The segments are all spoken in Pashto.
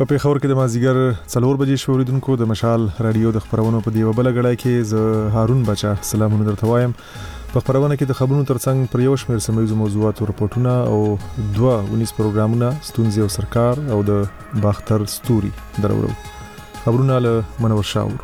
په پیښور کې د مازیګر 4 بجې شوریدونکو د مشال رادیو د خبرونو په دیوه بل غړای کې ز هارون بچا سلامونه درته وایم. په خبرونه کې د خبرونو ترڅنګ پر یو شمېر سمېزو موضوعات او رپورټونه او 2 پروګرامونه ستونزې او سرکار او د باختر ستوري درورو. خبرونه له منور شاور.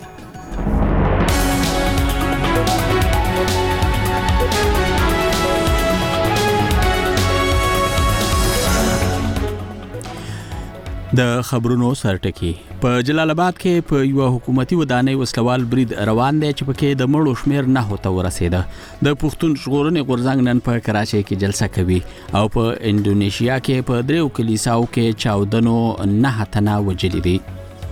د خبرونو سرټکی په جلال آباد کې په یو حکومتي ودانۍ وسلوال برید روان دی چې پکې د مړو شمیر نه هوته ورسېده. د پښتون ژغورنې غورځنګ نن په کراچۍ کې جلسه کوي او په انډونیشیا کې په 3 کلیساو کې چاودنو 9 تنه وجلي دي.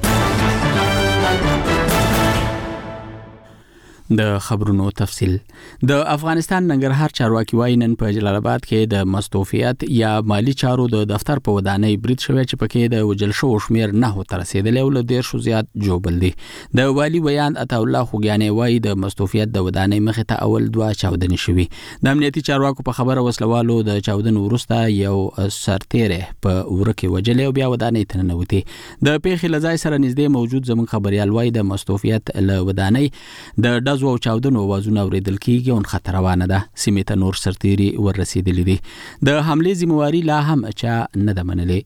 د خبرونو تفصیل. د افغانستان ننګرهار چارواکي وایي نن په جلال آباد کې د مستوفیت یا مالی چارو د دفتر په ودانۍ برید شوی چې پکې د وجل شو شمیر نه هوته رسیدلی او له 10 زیات جوبل دي. د والی بیان عطا الله خوګیانې وایي د مستوفیت د ودانۍ مخې ته اول 2 چاودنې شوي. د امنیتي چارواکو په خبره وسلوالو د چاودنو وروسته یو سرتیره په ورکه وجلې او بیا ودانۍ ته ننوتي. د پیښې لځای سره نږدې موجود زمون خبريال وایي د مستوفیت له ودانۍ د او چاودنو وازونه اوریدل کیږي او خطر روانه ده. سیمه ته نور سرتيري ورسېدلې دي. د حمله ذمہواری لا هم چا نه ده منلې.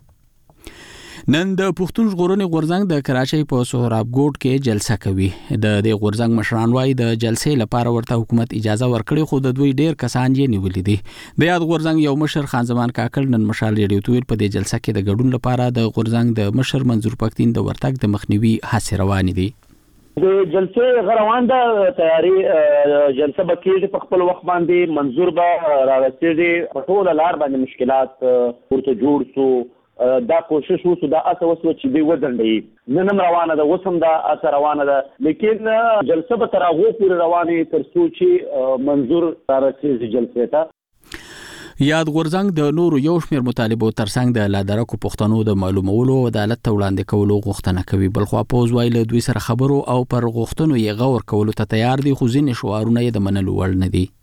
نن د پښتون ژغورنې غورځنګ د کراچۍ په سهراب ګوټ کې جلسه کوي. د دې غورځنګ مشران وايي د جلسې لپاره ورته حکومت اجازه ورکړي خو د دوی ډیر کسان یې نیولې دي. د یاد غورځنګ یو مشر خان زمان کاکل نن مشال ریډیو تویل په دې جلسه کې د ګډون لپاره د غورځنګ د مشر منظور پښتين د ورتګ د مخنیوي هڅې روانې دي. د جلسې غروان ده تیاری جلسه بکیږي په خپل وخت باندې منظور به راغستېږي په ټول لار باندې مشکلات ورته جوړ سو دا کوشش وسو دا اسه وسو چې دی وځنډي نن روانه ده وسم دا اسه روانه ده لیکن جلسه به تر هغه پورې روانه تر څو چې منظور راغستېږي جلسې ته. یاد غورځنګ د نورو یو شمېر مطالبو ترڅنګ د لادرکو پښتنو د معلومولو او عدالت ته وړاندې کولو غوښتنه کوي. بلخوا پوز وایي له دوی سره خبرو او پر غوښتنو یې غور کولو ته تیار دي خو ځینې شعارونه یې د منلو وړ نه دي.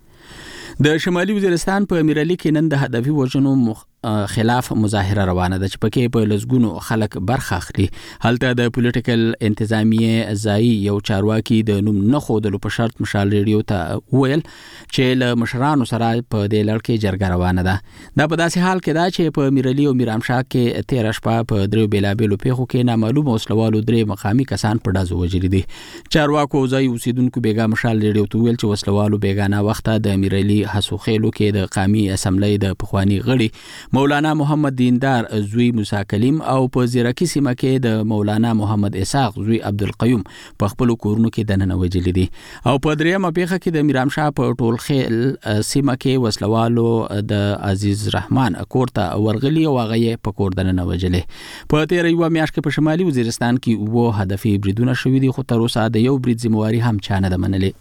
د شمالي وزیرستان په امیرعلي کې نن د هدفي وژنو خلاف مظاهره روانه ده چې پکې په لزګونو خلک برخه اخلي. هلته د پولیټیکل انتظامیه ځای یو چارواکي د نوم نه خودلو په شرط مشال ریډیو ته ویل چې له مشرانو سره په دې لړ کې جرګه روانه ده. دا په داسې حال کې ده چې په امیرعلي او میرامشاه کې 13 شپه په 3 بیلابېلو پیښو کې نامعلوم وسلوالو 3 مقامي کسان په ډزو وژلي دي. چارواکو ځای اوسیدونکو بیګا مشال ریډیو ته ویل چې وسلوالو بیګانه وخته د امیرعلي حسوخېلو کې د قومي اسمبلی د پخوانی غړي مولانا محمد دیندار زوی موسی کلیم او په زیرکی سیمه کې د مولانا محمد اسحاق زوی عبدالقیوم په خپل کورونو کې دننه وجلي دي. او په دریمه پیښه کې د میرامشاه په ټول خیل سیمه کې وسلوالو د عزیز رحمان کور ته ورغلي او هغه په کور دننه وجلي. په تیر یو میاشت کې په شمالي وزیرستان کې وو هدفي بریدونه شوي دي خو تر اوسه د یو برید ذمہواری هم چا نه ده منلې.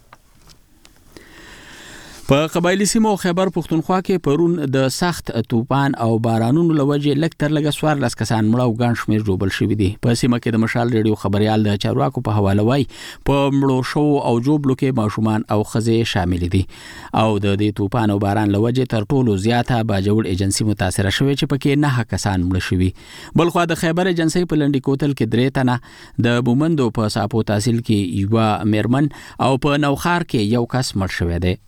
په قبایلی سیمو خیبر پښتونخوا کې پرون د سخت طوفان او بارانونو لوجه لکتر لګ 14 کسان مړه او ګڼ شمېر جوړل شوي دي. په سیمه کې د مشال ریډیو خبريال د چارواکو په حواله وای په مړو شو او جوړلو کې ماشومان او خزې شامل دي او د دې طوفان او باران لوجه تر ټولو زیاته باجوړ ایجنسی متاثر شوی چې پکې 9 کسان مړه شوي. بلخوا د خیبر ایجنسی په لنډی کوتل کې 3 تنه د بومندو په صاحب تحصیل کې یو میرمن او په نوخار کې یو کس مړ شوی دی.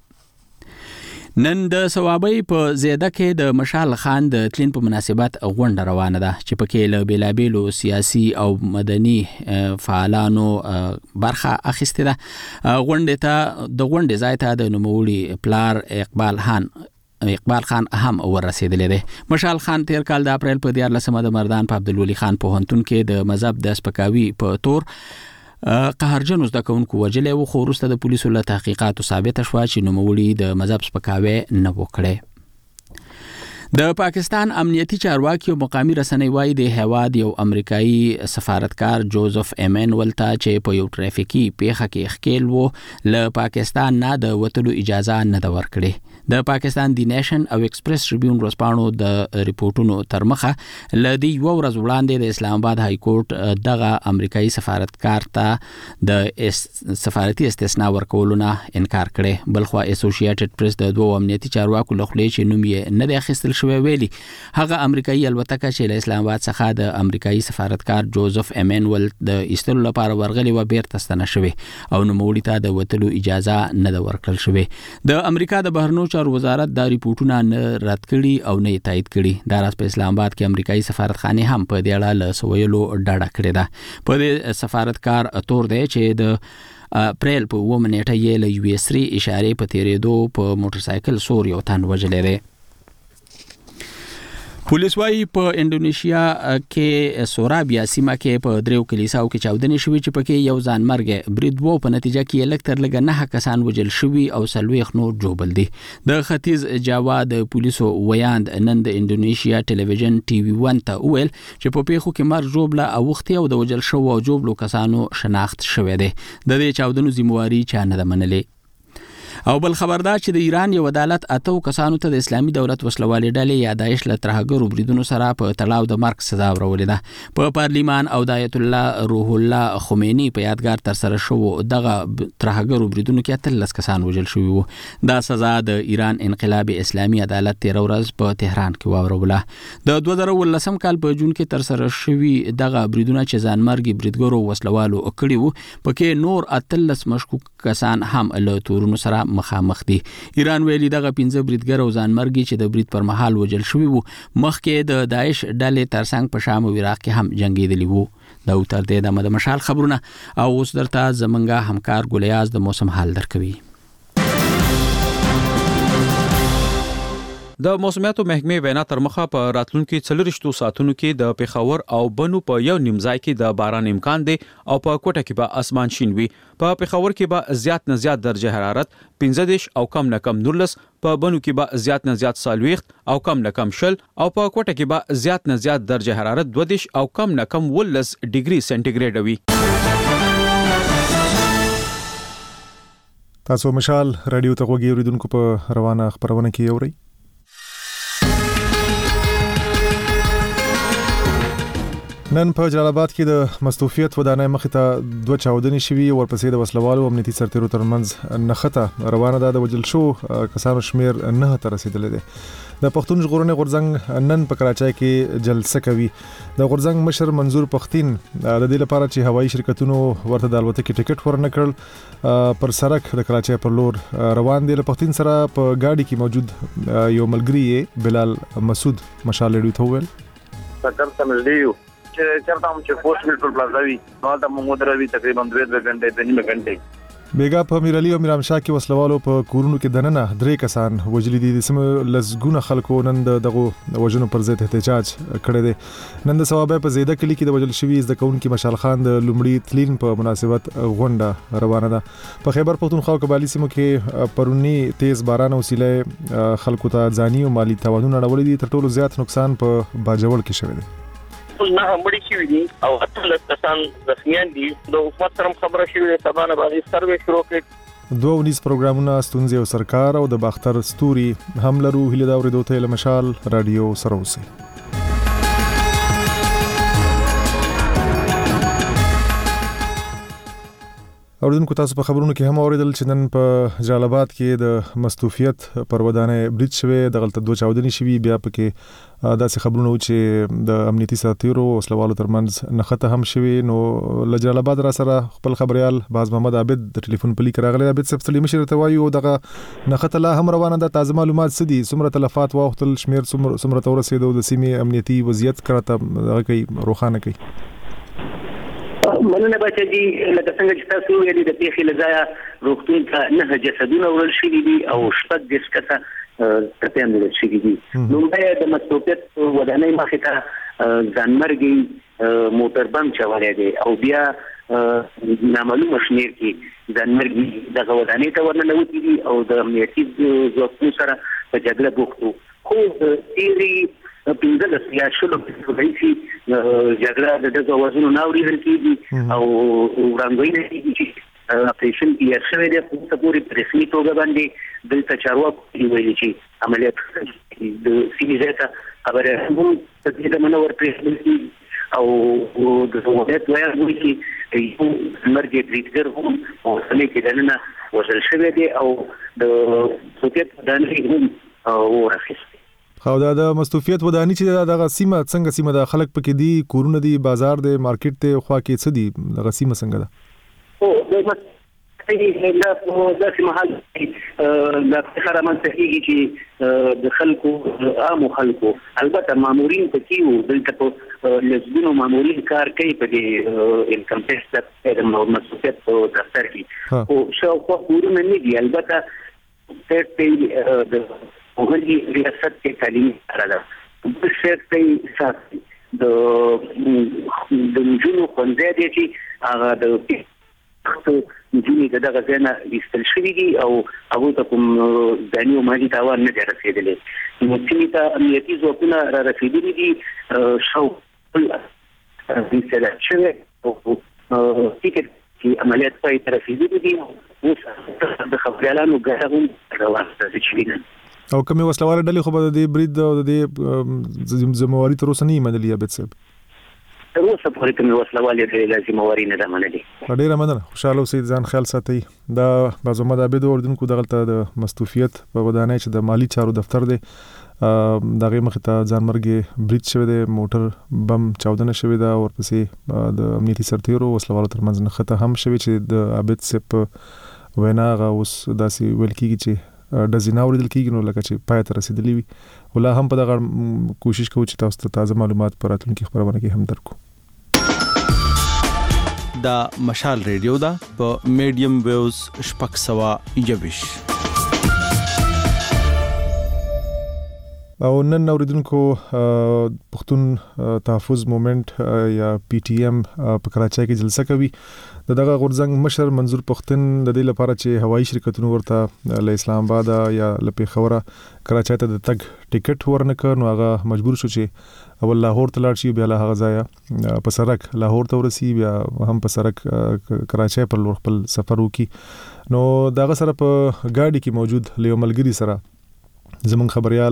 نن د ثوابي په زیاده کې د مشال خان د تلین په مناسبت غونډه روانه ده چې پکې له بیلابېلو سیاسي او مدني فعالانو برخه اخیسته ده. غونډه ته د غونډې ځای ته د نوموړي پلار اقبال خان هم ورسېدلی دی. مشال خان تیر کال د اپریل په 14 د مردان په عبدالولي خان پوهنتون کې د مذهب د سپکاوي په تور قهرجن زده کوونکو وجلې و خو وروسته د پولیسو له تحقیقاتو ثابته شوه چې نوموړي د مذهب سپکاوی نه وکړي. د پاکستان امنیتي چارواکي او مقامي رسنۍ وایي د هیواد یو امریکایي سفارتکار جوزف ایمنول ته چې په یو ټرافیکي پیښه کې ښکیل و له پاکستان نه د وتلو اجازه نه ده ورکړې. د پاکستان دی نیشن او ایکسپریس ټریبیون ورسپانو د ریپورتونو تر مخه لدی یو ورځ وړاندې د اسلام آباد های کورټ دغه امریکایي سفارتکار ته د سفارتي استثناء ورکولو نه انکار کړي. بلخوا اسوسییټډ پریس د دوه امنیتي چارواکو لخوا چې نوم یې نه دی اخیستل شوی ویلي هغه امریکایي الوتکه چې له اسلام آباد څخه د امریکایي سفارتکار جوزف ایمنویل د ایستلو لپاره ورغلي و بیرته ستنه شوی او نوموړي ته د وتلو اجازه نه ده ورکړل شوی. د امریکا د بهرنیو چارو وزارت دا ریپورتونه نه رد کړي او نه تایید کړي. دا راز په اسلام آباد کې امریکایي سفارتخانه هم په دې اړه له سویلو ډاډه کړې ده. په دې سفارتکار تور دی چې د اپریل په 9 نیټه یې له یو اس 3 اشاره په تیرېدو په موټر سایکل سور یو تن وژلې ده. پولیس وايي په انډونیشیا کې سورابیا سیمه کې په دریو کلیساو کې چاودنې شوې چې پکې یو ځانمرګ برید وو. په نتیجه کې لکتر لګ 9 کسان وژل شوي او 40 نور جوبل دي. د ختیځ جاوا د پولیسو ویاند نن د انډونیشیا ټلویزیون ټي وي 1 ته ویل چې په پیښو کې مرګ جوبله او وختي او د وژل شو او جوبلو کسانو شناخت شوې ده. د دې چاودنو ذمہواری چا نه منلې. او بل خبردار چې د ایران یو عدالت 8 کسانو ته د اسلامي دولت وسلوالې ډلې یا داعش له ترهګرو بریدونو سره په تړاو د مرګ سزا ورولې ده. په پارلیمان او د آیت الله روح الله خمینی په یادګار تر سره شو دغه ترهګرو بریدونو کې 13 کسان وژل شوي وو. دا سزا د ایران انقلابي اسلامي عدالت 13 ورځ په تهران کې واوروله. د 2019 کال په جون کې تر سره شوي دغه بریدونه چې ځانمرګي بریدګرو وسلوالو کړي وو پکې نور 13 مشکوک کسان هم له تورونو سره مخامخ دي. ایران ویلي دغه 15 بریدګر او ځانمرګي چې د برید پر مهال وژل شوي وو مخکې د داعش ډلې ترڅنګ په شام او عراق کې هم جنگیدلي وو. دا تر دې د مشال خبرونه او اوس درته زمونږه همکار ګلیاز د موسم حال درکوي. د موسمیاتو محکمې وینا تر مخه په راتلونکو 4 ساعتونو کې د پیښور او بنو په یو نیم ځای کې د باران امکان دی او په کوټه کې به اسمان شین وي. په پیښور کې به زیات نه زیات درجه حرارت 15 او کم نه کم 19، په بنو کې به زیات نه زیات 40 او کم نه کم 0 او په کوټه کې به زیات نه زیات درجه حرارت 22 او کم نه کم 19 ډیګري سنټیګریډ وي. تاسو مشال رادیو ته غوږی اوریدونکو په روانه خبرونه کې اورئ. نن په جلال آباد کې د مستوفیت ودانۍ مخې ته 2 چاودنې شوي ورپسې د وسلوالو امنیتي سرتیرو ترمنځ نښته روانه ده. د وژل شو کسانو شمیر 9 ته رسیدلی دی. د پښتون ژغورنې غورځنګ نن په کراچۍ کې جلسه کوي. د غورځنګ مشر منظور پښتين د دې لپاره چې هوایي شرکتونو ورته د الوتکې ټیکټ ورنکړل پر سړک د کراچۍ پر لور روان دي. له پښتين سره په ګاډي کې موجود یو ملګری بلال مسعود مشال ریډیو ته ویل سکر تملیو چرته هم چې پوسټ میټرو پلازاوي نو دا موږ دروي تقریبا 2 غنټې د نیمه غنټې بیګا په میرعلی او میرامشاه کې وسلوالو په کورونو کې دننه 3 کسان وژلي دي. د سیمه لزګونه خلکو نن دغه وژنو پر ضد احتجاج کړی دی. نن د ثوابه په زیاده کلی کې د وژل شوی د کونکي مشال خان د لومړي تلین په مناسبت غونډه روانه ده. په خیبر پختونخوا او قبایلی سیمو کې پرونی تیز باران او سیلۍ خلکو ته ځاني او مالی تاوانونه راوړي دي. تر ټولو زیات نقصان په باجوړ کې شوی دی. نه مړی شوی دي او 18 کسان زخمیان دي. د حکومت سره خبره شوې سبا نه باندې سروې شروع کړ. 2 پروګرامونه ستونزې او سرکار او د باختر ستوري هم لرو. هله دا ورېدو ته مشال رادیو سره اوسئ. اوریدونکو تاسو په خبرونو کې هم اوریدل چې نن په جلال آباد کې د مستوفیت پر ودانۍ برید شوی. د غلطه 2 چاودنې شوي. بیا پکې داسې خبرونه و چې د امنیتي سرتیرو وسلوالو ترمنځ نښته هم شوي. نو له جلال آباد را سره خپل خبريال باز محمد عابد د ټلیفون په لیک راغلی. عابد صاحب سلیم مشر ته وایو دغه نښته لا هم روانه ده. تازه معلومات څه دي؟ څومره تلفات واوښتل؟ شمیر څومره ته ورسېدو؟ د سیمې امنیتي وضعیت کړه هغه کوي روښانه کوي. مننه بچی دي لکه څنګه چې تاسو ویلي د پیښې لځای روغتون ته 9 جسدونه وړل شوي دي او 10 کسه ترتیب وړل شوي دي. نو د مستوفیت ودانۍ مخې ته ځانمرګي موټر بم چولې دي او بیا نامعلومه شمیر کې ځانمرګي دغه ودانۍ ته ورننوتي دي او د امنیتي ځواکونو سره په جګړه بوخت وو. خو تیری 15 یا 16 پرېږي جګړه د دغه وزن ناوړي کېږي او وړاندوینه کېږي چې اپریشن کې شوی دی. په پوری رسمي توګه باندې دلته چارواکي ویلي چې عملیات د سیمې ځای خبره هم د دې منور پرېږدي او د وضعیت وایي چې یو مرګ بریدګر هم او سمې کې دننه وژل شوی دی او د سوتیت دانې هم ورخیستی. خو دا مستوفیت ودانی چې دا سیمه څنګه سیمه د خلک پکې دی کورونه دی بازار دی مارکیټ ته خوا کې څه دی د سیمه څنګه ده او د داسې محل د خبره منځکیږي چې د خلکو عام خلکو البته مامورین پکې وو دلته لزبونو مامورین کار کوي په دې انکم ټیکس د مسؤلیت په دفتر کې او شاوخوا کورونه نه دي البته ته د وګړي ریاست کې تعلیمي اداره د شرطي ساتي د نجونو خوندې دي چې هغه د نجونې دغه ځای نه ایستل شوي دي او هغوی ته کوم ځاني او مالي تاوان نه دی رسېدلی نو سیمې ته امنیتي ځواکونه را رسېدلي دي شاوخوا استعداد شوی او ټیکټ چې عملیات پای ته رسېدلي دي اوس د خبریالانو ګټه هم روانه ده چې او کومه وسلواله ډلې خو به د برید او د ذمہواری تر اوسه نه منلې یا بیت صاحب تر اوسه پورې کومه وسلواله ډلې ذمہواری نه منلې ډیره مننه خوشاله اوسئ ځان خیال ساتئ دا بازو مدابد اردوونکو دغلته د مستوفیت په ودانۍ چې د مالی چارو دفتر دی دغه مخ ته ځان مرګ برید شوی دی موټر بم چاودنه شوی دا او ورپسې د امنیتي سرتیرو وسلوالو ترمنځ نه خطه هم شوی چې د عابد صاحب وینا غا اوس داسې ویل کیږي چې دزینه اوریدل کیږي نو لکه چې پای ته رسیدلی وي ولا هم په دغه کوشش کوو چې تاسو ته تازه معلومات پر راتلونکي خبرونه کې هم درکو دا مشال ریډیو دا په میډیم ویوز شپږ سوا یوش او نن اوریدونکو پښتون تحفظ موومېنټ یا پی ټی ایم په کراچۍ کې جلسه کوي دغه غورځنګ مشر منظور پښتون د دې لپاره چې هوایي شرکتونو ورته له اسلام آباد یا له پیښور کراچۍ ته د تګ ټیکټ ورنکړ نو هغه مجبور شو چې اول لاهور ته لاړ شي بیا له هغه ځای په سرک لاهور ته ورسي بیا هم په سرک کراچۍ پر لور خپل سفر وکړي نو دغه سره په ګاډي کې موجود لیو ملګری سره زمون خبريال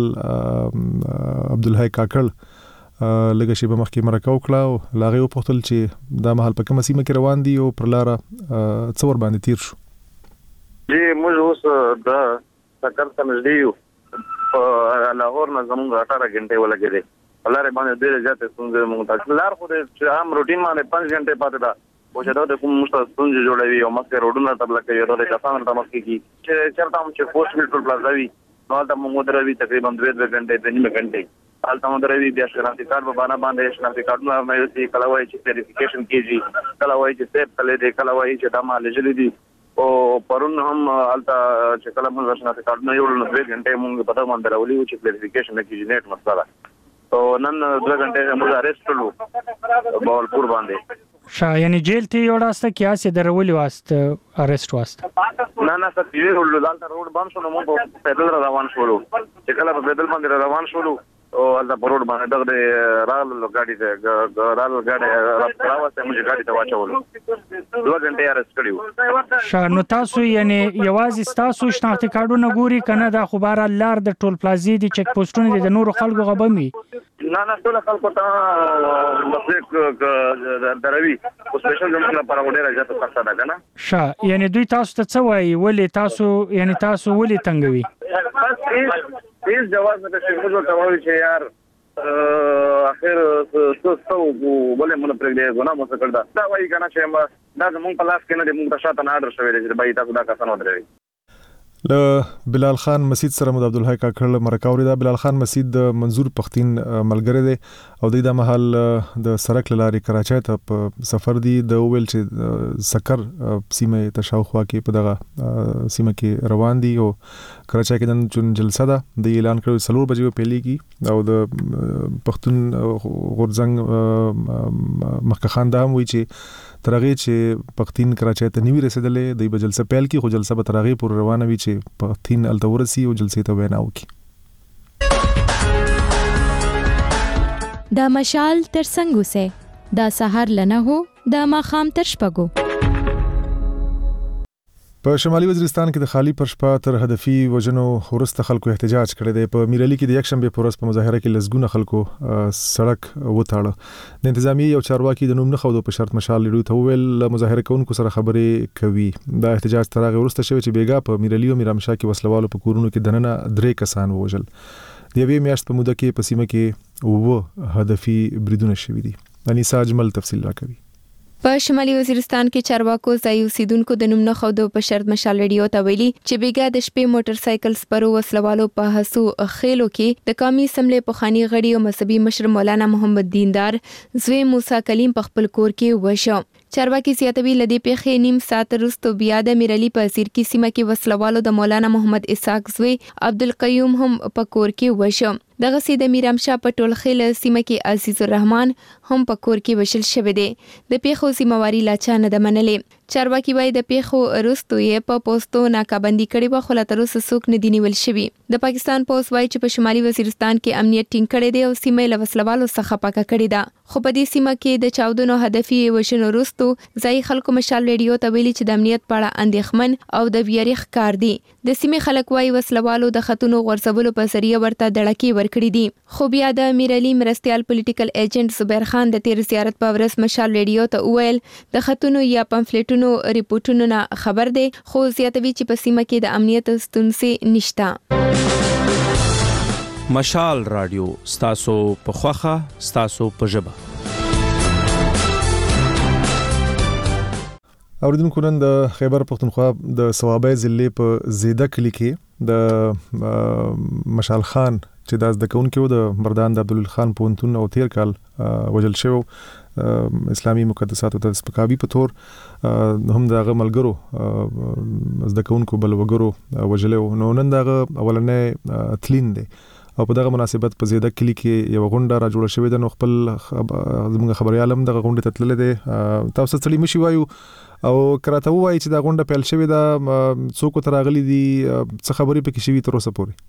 عبدالحی کاکړ لږه شی به مخکې مرکه وکړه او لاغه یو پختل چې دا محل په کومه سیمه کې روان دي او پر لار څور باندې تیر شو جی موږ اوس د سکر سمجدي یو په لاهور نه زموږ 18 غنټه ولګېده ولاره باندې ډېر زیات څنګه موږ تاسو لار خو د عام روټین باندې 5 غنټه پاتې ده او چې دا کوم مستند جوړوي او مکه روډونه تبل کوي دا د کسان ته مکه کی چې چرته هم چې پوسټ میټرو پلازاوي نو دا موږ دروي تقریبا 2 غنټه د نیمه غنټه حالت مو دروي بیا شناختی کارت په باندې شناختی کارتونه مې کله وایي چې ویریفیکیشن کیږي کله وایي چې سیب کله دې کله وایي چې دا مال جلدی دي او پرون هم حالت چې کله موږ شناختی کارتونه یو نو 2 غنټه موږ په دا باندې راولي چې ویریفیکیشن کیږي نیټ مسله او نن 2 غنټه موږ اریسټ کړو بولپور باندې یعنی جیل ته یو راسته کیاسه درولې واسطه اریسټ واسطه نه ستویر ولدان روډ باندې شنو موږ پیدل روان شولو چې کله په پیدل باندې روان شولو او دا په روډ باندې دغه رال غاډي ته رال غاډي راوسته موږ غاډي ته واچولو 2 غنټه اریسټ کړو نو تاسو یعنی یوازې تاسو شناختی کارتونه ګوري کنه دا خبره لار د ټول پلازي دي چک پوسټونه د نورو خلکو غبمي نه ټول خلکو ته مسلک دروي او سپیشل زموږ لپاره ډیره زیاته سخته ده کنه یعنی دوی تاسو ته څه وایي ولې تاسو یعنی تاسو ولې تنګوي هیڅ جواز نه شي موږ ته وایي چې یار اخر څه ولې مونږ پرې غوڼه مو څه کړدا دا وایي کنه چې دا زموږ په لاس کې نه دی موږ ته شاته نه اډر شوی دی چې بای تاسو دا کسان ودروي له بلال خان مسجد سره مو عبدالحی کاکړ مرکاوري دا بلال خان مسجد د منظور پښتين ملګری دی او د محل د سرک لاري کراچۍ ته په سفر دی د ویل چې سکر سیمه تشاوخوا کې په دغه سیمه کې روان دي او کراچۍ کې د چون جلسه ده د اعلان کړو 3 بجې پیلېږي او د پښتون غورځنګ مخکې خان دا هم وی چې ترغه چې پښتين کراچۍ ته نیوي رسیدلې د جلسه پیل کې خو جلسه به ترغه پور روانه وي چې پښتين التورسي او جلسه ته وینا وکي دا مشال تر څنګه سه دا سحر لنه هو دا ماخام تر شپګو په شمالي وزیرستان کې د خالی پرشپا تر هدفي وژنو ورسته خلکو احتجاج کړی دی. په میرالي کې د یکشنبه پر ورځ په مظاهره کې لزګونه خلکو سړک وتاړه. د انتظامی یو چارواکي د نوم نه خو په شرط مشال لري ته ویل مظاهره کوونکو سره خبرې کوي. دا احتجاج تر هغه ورسته شوی چې بیګا په میرالي او میرامشاه کې وسلوالو په کورونو کې دننه 3 کسان وژل. د یوې میاشت په موده کې په سیمه کې هدفي بریدونه شوي دي. انیسا اجمل تفصیل راکوي. په شمالي وزیرستان کې چارواکو ځای اوسیدونکو د نوم نه خو د په شرط مشال رادیو ته ویلي چې بیګا د شپې موټر سایکل سپرو وسلوالو په هسو خېلو کې د قومي اسمبلی پخوانی غړي او مذهبي مشر مولانا محمد دیندار زوی موسی کلیم په خپل کور کې وشو. چارواکي زیاتوي لدی پیخې نیم ساعت وروسته بیا د میرالي په اسیر کې سیمه کې وسلوالو د مولانا محمد اسحاق زوی عبدالقیوم هم په کور کې وشو. دغه سي د میرامشاه په ټول خیل سیمه کې عزیز الرحمن هم په کور کې وشل شوی دی. د پیخو ذمہواری لا چا نه د منلې. چارواکي وای د پیخو وروسته یې په پوسټو ناکابندي کړي په خلا تر اوسه څوک نه دی نیول شوی. د پاکستان پوس وای چې په شمالي وزیرستان کې امنیت ټینګ کړي دی او سیمه له وسلوالو څخه پاکه کړي ده. خو په دې سیمه کې د چاودنو هدفي وشنو وروسته ځای خلکو مشال رادیو ته ویلي چې د امنیت په اړه اندېښمن او د ویریخ کار دي. د سیمې خلک وای وسلوالو د خطونو غورځولو په ذریعہ ورته دړکی ورکړي دي. خو بیا د میرالي مرستيال پولیټیکل ایجنټ زبیر خان د تیر زیارت په ورځ مشال رادیو ته وویل د خطونو یا پمفلټونو ریپورتونو نه خبر دی خو زیاتوي چې په سیمه کې د امنیت ستونزې نشته. مشال رادیو ستاسو په خوخه ستاسو په ژبه. اوریدونکو نن د خیبر پختونخوا د صوابۍ ضلع په زیده کلی کې د مشال خان چې د ځدکون کې د مردان د عبدالله خان پونتون او تیر کال وجل شو اسلامي مقدساتو ته سپکاوي په تور هم دغه ملګرو ځدکونکو بل وګرو وجلو. نو نن دغه اولنې تلین دی او په دغه مناسبت په زیده کلی کې یو غونډه را جوړه شوې ده. نو خپل زموږ خبريالم دغه غونډه ته تللی دی. تاسو ستړي مشي وایو او کراته وایي چې دا غونډه پیل شوې ده څوک تر راغلي دي څه خبرې پکې شوي تر اوسه پورې؟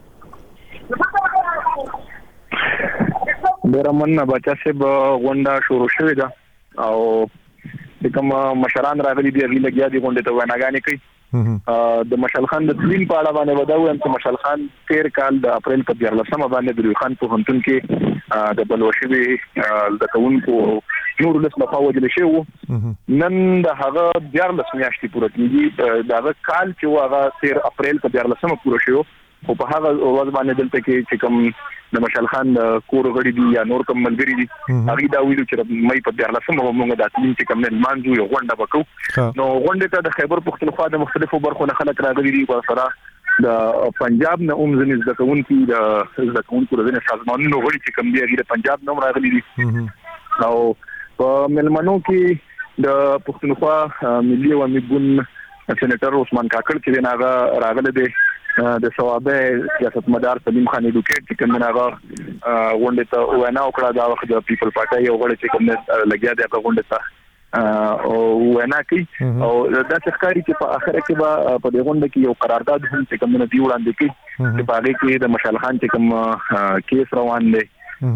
ډېر مننه بچا صاحب غونډه شروع شوې ده او کوم مشران راغلي دي هغه لګیا دي غونډه ته ویناګانې کوي. د مشال خان د تلین په اړه باندې وداوم چې مشال خان تیر کال د اپریل په 14 باندې د خان په هنتون کې د بلوشوي د کونکو نور له صفه وجل شو. نن د هغه 14 میاشتې پوره کیږي دا کال چې هغه تیر اپریل په 14 پوره شو او په هغه ورځ باندې دلته کې چې کوم د مشال خان کور غړي دي یا نور کوم ملګری دي هغه دا ویلو چې مې په 14 موږ د تلین چې کوم نه مانځو یو غونډه وکړو. نو غونډه ته د خیبر پختونخوا د مختلفو برخو نه خلک راغلي دي ورسره د پنجاب نه زميز د کونکو د سازمانونو غړي چې کوم دي هغه د پنجاب نوم راغلي دي. او په ملمنو کې د پختونخوا ملي او امنیت سېنیټر عثمان کاکړ چې ناغه راغله دي د صوابۍ سیاست مدار سلیم خان ایډوکیټ چې کوم ناغه غونډه ته وینا وکړه دا وخت د پیپل پارټي یو غړي چې کوم لګیا دی په غونډه ته او وینا کوي او دا څرګندي چې په اخر کې په دې غونډه کې یو قرارداد هم چې کوم نه دی وړاندې کوي چې په هغه کې د مشال خان چې کوم کیس روان دی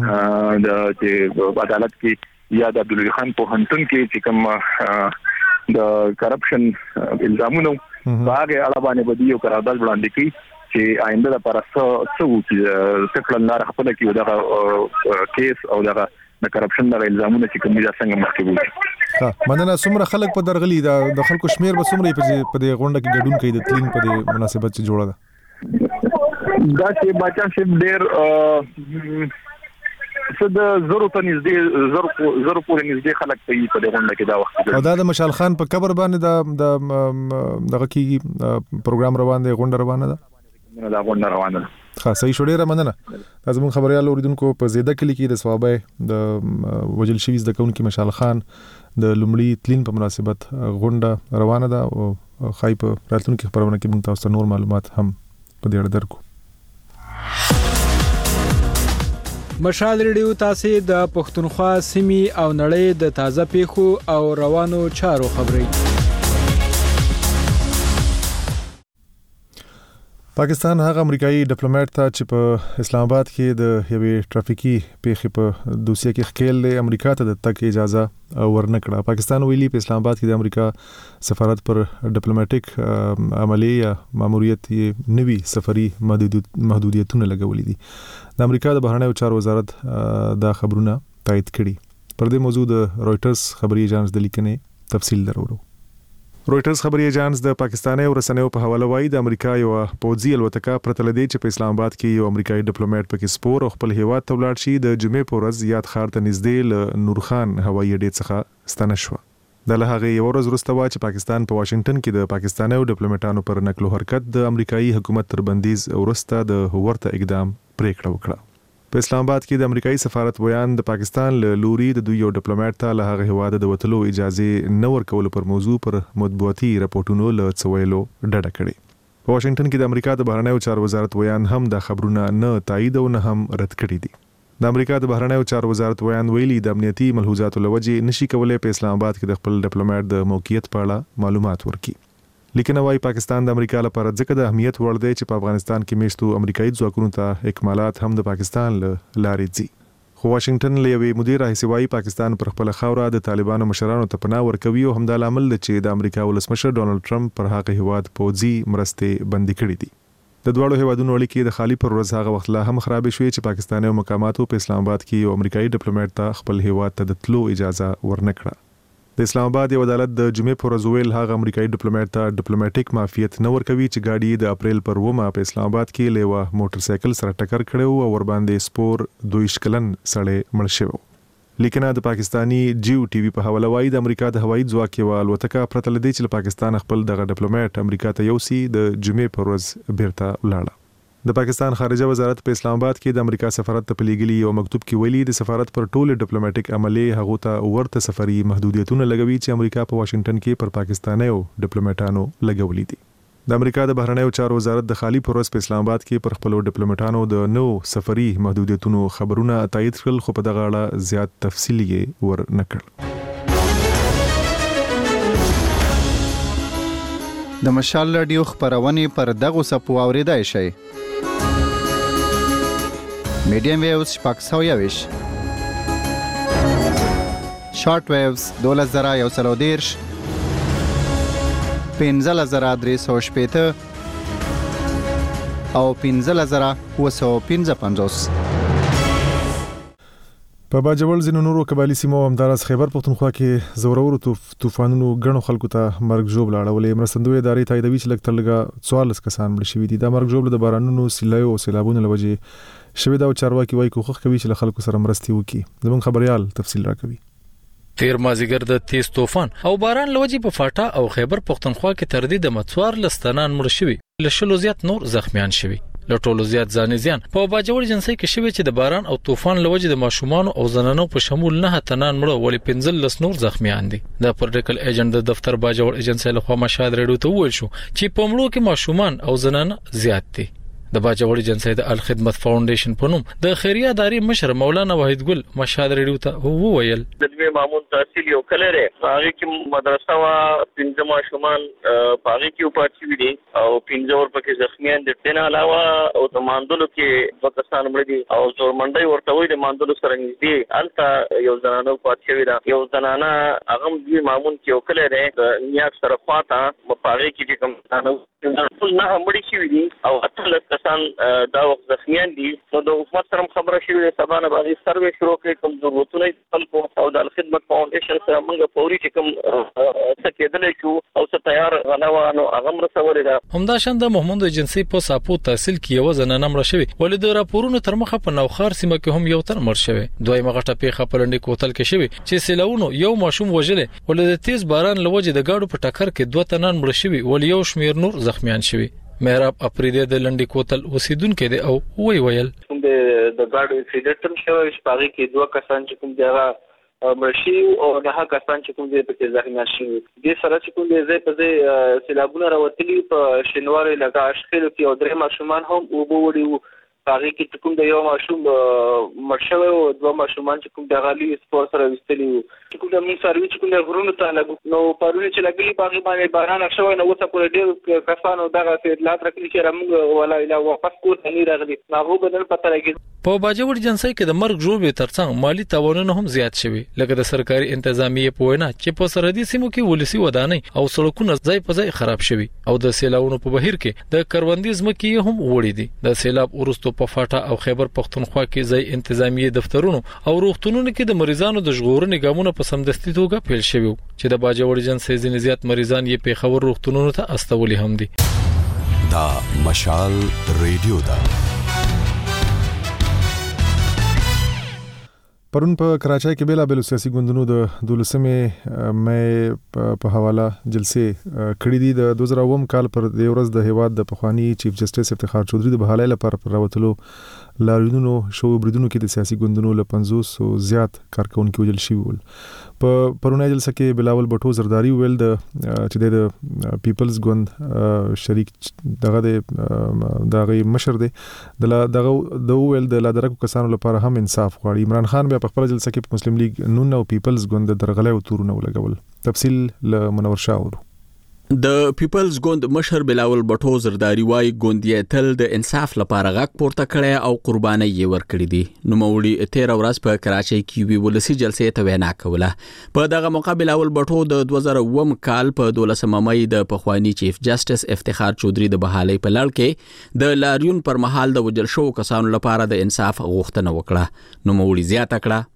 د چې عدالت کې یا د عبدالله خان په هنتون کې چې کوم د کرپشن الزامونه هغه اړه باندې بدی یو قرارداد وړاندې کوي چې آینده لپاره څه چې څکل لار خپل کې دغه کیس او دغه د کرپشن د الزامونو چې کوم دي څنګه مخکې وي. مننه. څومره خلک په درغلي د خلکو شمیر به څومره په دې غونډه کې ګډون کوي د تلین په دې مناسبت چې جوړه ده؟ دا چې بچا صاحب ډېر څه د زرو ته نږدې زرو پورې نږدې خلک په دې غونډه کې دا وخت او دا د مشال خان په قبر باندې دغه کې پروګرام روان دی غونډه روانه ده دا غونډه روانه ده. صحیح شو. ډېره مننه. زموږ خبريال اوریدونکو په زیده کلی کې د صوابۍ د وجل شوي زدکونکو مشال خان د لومړي تلین په مناسبت غونډه روانه ده او خای په راتلونکي خبرونه کې موږ تاسو ته نور معلومات هم په دې اړه درکو. مشال ریډیو تاسو د پښتونخوا سیمې او نړۍ د تازه پیښو او روانو چارو خبري. پاکستان هغه امریکایي ډیپلوماټ ته چې په اسلام آباد کې د یوې ټرافیکي پیښې په دوسیه کې ښکیل امریکا ته د تګ اجازه ورنکړه. پاکستان ویلي په اسلام آباد کې د امریکا سفارت پر ډیپلوماټیک عملیه ماموریت نوي سفري محدودیتونه لګولې دي. د امریکا د بهرنیو چارو وزارت دا خبرونه تایید کړي. پر دې موضوع د رويټرز خبري ایجنس د لیکنې تفصیل درولو. رويټرز خبري ایجنس د پاکستاني ورسنیو په حواله وایي د امریکا یو پوځي الوتکه پرته لدی چې په اسلام آباد کې یو امریکایي ډیپلوماټ پکې سپور او خپل هیواد ته ولاړ شي د جمعې په ورځ یاد ښار ته نږدې له نورخان هوایي اډې څخه ستنه شوه. د هغه یو ورځ وروسته چې پاکستان په واشنگټن کې د پاکستاني ډیپلوماټانو پر نقل او حرکت د امریکایي حکومت تر بندیز وروسته د ورته اقدام پریکړه وکړه. په اسلام آباد کې د امریکایي سفارت بیان د پاکستان له لوري د دوی یو ډیپلوماټ ته له هغه هیواد د وټلو اجازه نه ورکول پر موضوع پر مطبوعاتي راپورټونو له څویلو ډډه کړې. په واشنگټن کې د امریکا د بهرنیو چارو وزارت بیان هم د خبرونه نه تایید او نه هم رد کړی دي. د امریکا د بهرنیو چارو وزارت بیان ویلي د امنیتي ملحوظاتو لوجې نشي کولای په اسلام آباد کې د خپل ډیپلوماټ د موقعیت په اړه معلومات ورکړي. لیکنه وايي پاکستان د امریکا لپاره ځکه د اهمیت وړ دی چې په افغانستان کې میشتو امریکایي ځواکونو ته اکمالات هم د پاکستان له لارې ځي. خو واشنگټن له یوې مدیر راهیسې وايي پاکستان پر خپل خاوره د طالبانو مشرانو ته پناه ورکوي او همدا لامل دی چې د امریکا ولسمشر ډونالد ټرمپ پر هغه هیواد پوځي مرستې بندي کړې دي. د دوړو هیوادونو اړیکې د خالی پر ورځ هغه وخت لا هم خراب شوې چې پاکستاني مقاماتو په اسلام آباد کې یو امریکایي ډیپلوماټ ته خپل هیواد ته د تلو اجازه ورنکړه. د اسلام آباد یو عدالت د جمعې پر ورځ ویل هغه امریکایي ډیپلوماټ ته ډیپلوماټیک معافیت نه ورکوي چې گاډي د اپریل پر 9 په اسلام آباد کې لیوا موټر سایکل سره ټکر کړو او ور باندې سپور 2 کلن سړی مړ شو. لیکنه د پاکستانی جیو ټي وي په حواله وایي د امریکا د هوایي ځواک یو الوتکه پرته لدی چې پاکستان خپل دغه ډیپلوماټ امریکا ته یوسي د جمعې پر ورځ بیرته ولاړه. د پاکستان خارجه وزارت په اسلام آباد کې د امریکا سفارت ته پلیګلی یو مکتوب کې ویلي د سفارت پر ټول ډیپلوماټیک عملیه هغه ته ورته سفري محدودیتونه لګوي چې امریکا په واشنگټن کې پر پاکستانیو ډیپلوماټانو لګولې دي. د امریکا د بهرنیو چارو وزارت د خالی پروس په اسلام آباد کې پر خپل ډیپلوماټانو د نو سفري محدودیتونو خبرونه تایید کړل خو په دغه اړه زیات تفصیل یې ور نکړ. د مشال رادیو خبرونه پر دغه سپو اوریدای شي. میډیم ویوز شپږ سوه یویش، شارټ ویوز 12130، 15350 او 15750. په باجوړ ځینو نورو قبایلی سیمو همدارس خیبر پښتونخوا کې زورورو طوفانونو غنو خلکو ته مرګ ژوبل اړولې. مرستندوی ادارې تاییدوي چې لږ تر لږه 44 کسان مړ شوي دي. دا مرګ ژوبل د بارانونو سیلایو او سیلابونو لوجې شوی دا چارواکي وایي کوښښ کوي چې له خلکو سره مرستې وکړي. زموږ خبريال تفصیل راکوي. تیر مازیګر د تیز طوفان او باران لوجې په فاټا او خیبر پښتونخوا کې تر دې د مڅوار لستنان مړ شوي، له شلو زیات نور زخمیان شوي. له ټولو زیات ځاني زیان په باجوړ جنسي کې شوی چې د باران او طوفان لوجې د ماشومان او زنانو په شمول 9 تنان مړه ولې 15 نور زخمیان دي. د پولیټیکل ایجنټ د دفتر باجوړ ایجنسي له خوا مشاهد ریډیو ته وویل شو چې په مړو کې ماشومان او زنانه زیات دي. د باجوړ جنسي د الخدمت فاونډیشن په نوم د خیریه ادارې مشر مولانا وحید ګل مشاهد ریډیو ته وویل د دوی معمول تحصیل یو کله لري هغه کې مدرسه وا 15 ماشومان هغه کې پاتې دي او 15 ور پکې زخمیان دي. تنه علاوه او د ماندلو کې پاکستان مړ دي او زور منډي ورته وي د ماندلو سره نږدې الته یو زنانه پاتې وي. یو زنانه هغه دوی معمول کې یو کله لري نیاک سره خواته مپاغه کې کوم ټول نه مړي شي دي او اتل کسان دا وخت زخمیان دي. نو د حکومت سره خبره شوې ده سبانه باندې سروې شروع کړي کوم ضرورتونه خلکو او د الخدمت فاونډیشن سره موږ فوري چې کوم څه کېدل شو او څه تیار غنوانو هغه مرسته ده. همدا شان د محمد ایجنسي په ساپو تحصیل کې یو زنانه مړ شوې ولې د راپورونو تر مخه په نوخار سیمه کې هم یو تر مړ شوې. دویمه غټه پیښه په لنډي کوتل کې شوې چې سیلاونو یو ماشوم وژلې ولې د تیز باران لوجې د گاډو په ټکر کې 2 تنان مړ شوې ولې یو شمیر نور زخمیان شوي. مهراب اپریدي د لنډي کوتل اوسیدونکو دی او ویل د گاډو اکسیډنټ شوی شپږ کې 2 کسان چې کوم دی مرشي او نه کسان چې کوم دی په ځخمیان شوي. د سره چې کوم دی زې په سیلابونه راوتلي په شینوار لګا اشخیل کې او 3 ماشومان هم وبوړي هغه کې کوم د یو ماشوم مرشوي او دوه ماشومان چې کوم د غالي سپور سره وستلی چې کوم د موږ سروي چې کوم د غرونو ته لګو نو پرونه چې لګلي باغ باندې باران شوی نو اوسه پر ډېر کسانو دغه اطلاعات راکړي چې موږ ولا اله واپس کور ته نه راغلي هغه بدل پته لګي په باجوړ جنسي کې د مرګ ژوبې ترڅنګ مالی تاوانونه هم زیات شوي لکه د سرکاري انتظامیه په وینا چې په سرحدي سیمو کې ولسی ودانۍ او سړکونه ځای په ځای خراب شوي او د سیلاونو په بهیر کې د کروندې ځمکې هم وړي دي د سیلاب ورستو په فاټا او خیبر پختونخوا کې ځای انتظامیه دفترونو او روغتونونو کې د مریضانو د ژغورنې ګامونه په سمدستي توګه پیل شوي چې د باجوړ جنسي ځینې زیات مریضان یې په خبر روغتونونو ته استولي هم دي دا مشال ریډیو دا پرون په کراچۍ کې بیلابل سیاسي ګوندونو د 12 مې په حواله جلسې کړې دي د 2009 کال پر د ورځ د هیواد د پخوانی چیف جسټس افتخار چودري د بحالۍ لپاره پر راوتلو لاریونونو شو بریدونو کې د سیاسي ګوندونو له 500 زیات کارکونکو وجل شوي ول په پرونی جلسه کې بلاول بټو زرداری ویل د چې د پیپلز ګوند شریک دغه مشر دی دغه ویل د لادرکو کسانو لپاره هم انصاف غواړي عمران خان بیا په خپل جلسه کې په مسلم لیگ نون او پیپلز ګوند د درغلې او تورونه ولګول تفصیل له منور شاه د پیپلز ګوند مشر بلاول بټو زرداری وايي ګوندیه تل د انصاف لپاره غږ پورته کړي او قرباني یې ورکړي دي نو مولي 13 ورځ په کراچۍ کې وی ولسی جلسې ته وینا کوله په دغه مقابل اول بټو د 2009 کال په 12 مې د پخوانی چیف جسټس افتخار چودري د بحالۍ په لړ کې د لاریون پر مهال د وجل شو کسانو لپاره د انصاف غوښتنه وکړه نو مولي زیاته کړه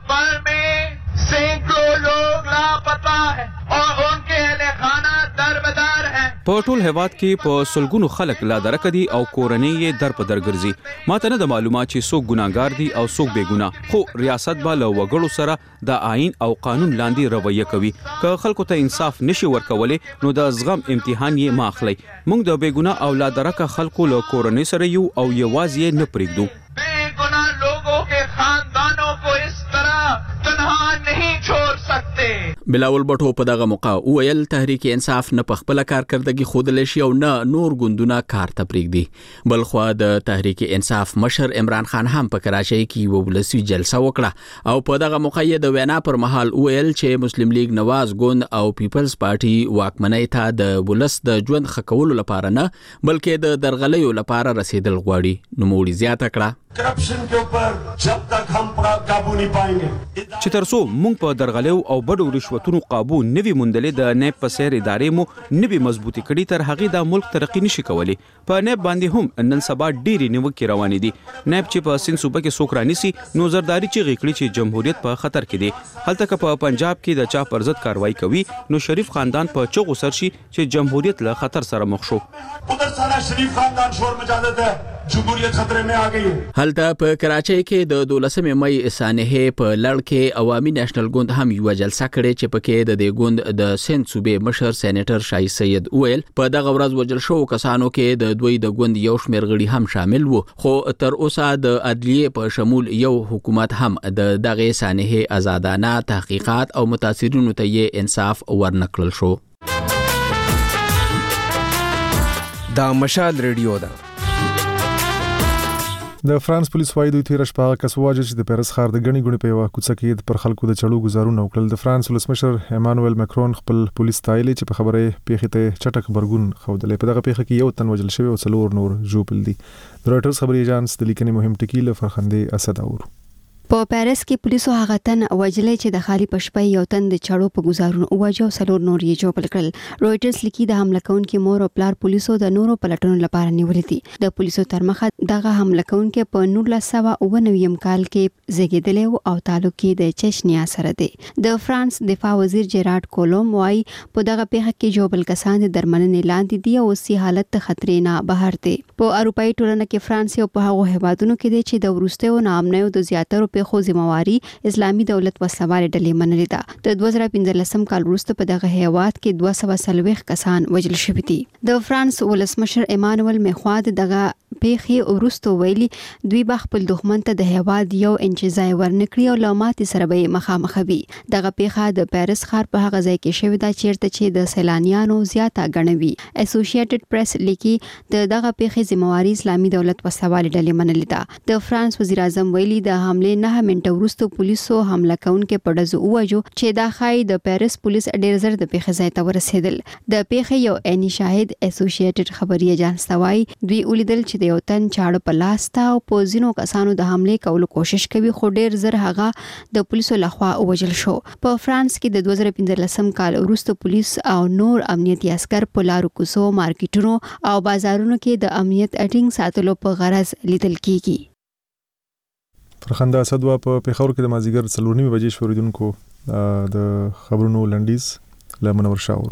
په ټول هیواد کې په سلګونو خلک لا درکدي او کورنۍ یې در په در ګرځي ماته نه د معلومات چې څوک ګناګار دي او څوک بے ګناه خو ریاست به له وګړو سره د آئین او قانون لاندې رویه کوي که خلکو ته انصاف نشي ورکولې نو د زغم امتحان یې ماخلي موږ د بے ګناه او لا درکه خلکو له کورنۍ سره یو او یوازې یې نه پرېږدو بے گناہ لوگوں کے خاندانوں کو اس طرح تنہا نہیں چھوڑ سکتے بلاول بټو په دغه موقع ویل تحریک انصاف نه په خپل کارکردګي خودل شي او نه نور ګوندونه کار ته پرېږدي بل خو د تحریک انصاف مشر عمران خان هم په کراچۍ کې ولسی جلسه وکړه او په دغه موقع یې د وینا پر مهال ویل چې مسلم لیگ نواز ګوند او پیپلز پارټي واکمنۍ ته د ولس د ژوند خکولو لپاره نه بلکې د درغلیو لپاره رسیدل غواړي نو مولي زیاته کړه کرپشن के ऊपर जब तक हम काबू नहीं पाएंगे چې ترڅو موږ په درغلیو او بډو رشوتونو قابو نوي مندلې د نیب په سیر ادارې مو نوي مضبوطی کړي تر هغه د ملک ترقی نشي کولی په نیب باندې هم نن سبا ډيري نیوکې روانې دي نیب چې په سین صوبه کې سوکرانی سي نو زرداری چې غیکړي چې جمهوریت په خطر کې دي هلته که په پنجاب کې د چا پر ضد کاروایی کوي نو شریف خاندان په چغو سر شي چې جمهوریت له خطر سره مخ شو उधर सारा शरीफ खानदान शोर मचा देता है جمهوریت خطرې में आ गई है هلته په کراچۍ کې د 12 مې سانحه په لړ کې عوامي نېشنل ګوند هم یو جلسه کړې چې پکې د دې ګوند د سند صوبې مشر سېنیټر شای سید ویل په دغه ورځ وجل شو کسانو کې د دوی د ګوند یو شمېر غړي هم شامل وو خو تر اوسه د عدلیه په شمول یو حکومت هم د دغه سانحه آزادانه تحقیقات او متاثرینو ته یې انصاف ورنکړل شو دا مشال ریډیو دا د فرانس پولیس وايي دوی تیر شپه کس واجه چې د پیرس ښار د غنی غونی په یو کوڅه کې پر خلکو د چړو گزارونه وکړل د فرانس ولسمشر ایمانوئل ماکرون خپل پولیس تایلی چې په خبره پیښه ته چټک خبرګون خوده په دغه پیښه کې یو تن وجل شوی او څلور نور ژوبل دي د رويټرز خبري ایجانس د لیکنې مهم ټکی له فرخنده اسد اور په پیرس کې پولیسو هغه تن وجلې چې د خالي پشپې یو تن د چړو په گزارونو وجو سلور نور یې جوړ کړل رويټرز لیکي د حمله کونکو مور او پلار پولیسو د نورو پلټونو لپاره نیولې دي د پولیسو تر مخه دغه حمله کونکو په 1999 کال کې زیږیدل او تعلق کې د چشنیا سره دی د فرانس دفاع وزیر جیرارد کولوم وايي په دغه پیښه کې جوړل کسان د درملنې لاندې دي او سي حالت خطرې نه بهر دي په اروپאי ټولنه کې فرانس او په هغه هیوادونو کې دي چې د ورستیو نامنیو د زیاترو په خو ذمہواری اسلامي دولت وسلوال ډلې منلې ده د 2015 کال وروسته په دغه هیواد کې 240 کسان وژل شوي دي د فرانس ولسمشر ایمانوئل ماکرون دغه پیښې وروسته ویلي دوی به خپل دښمن ته د هیواد 1 انچ ځای ورنکړي او له ماتې سره به مخامخ وي. دغه پیښه د پیرس ښار په هغه ځای کې شوې ده چیرته چې د سیلانیانو زیاته ګڼوي. اسوسییټډ پریس لیکي دغه پیښې ذمہواری اسلامي دولت وسوالې ډلې منلې ده. د فرانس وزیر اعظم ویلي د حمله 9 منټه وروسته پولیسو حمله کوونکو په ډزو ووجو چې دا خای د پیرس پولیس ډیر زر د پیښې ځای ته ورسېدل. د پیښې یو عیني شاهد اسوسییټډ خبري اژانس ته وایي دوی ولیدل چې د یو تن چاړه په لاس تا او په ځینو کسانو د حمله کولو کوشش کوي خو ډیر زر هغه د پولیسو لخوا وژل شو. په فرانس کې د 2015 کال وروسته پولیس او نور امنیتي عسكر په لارو کوڅو مارکیټونو او بازارونو کې د امنیت اټینګ ساتلو په غرض لیدل کیږي. فرخنده اسدوا په پیښور کې د مازیګر 4:30 بجې شوریدونکو د خبرونو لنډیز لمنور شاور.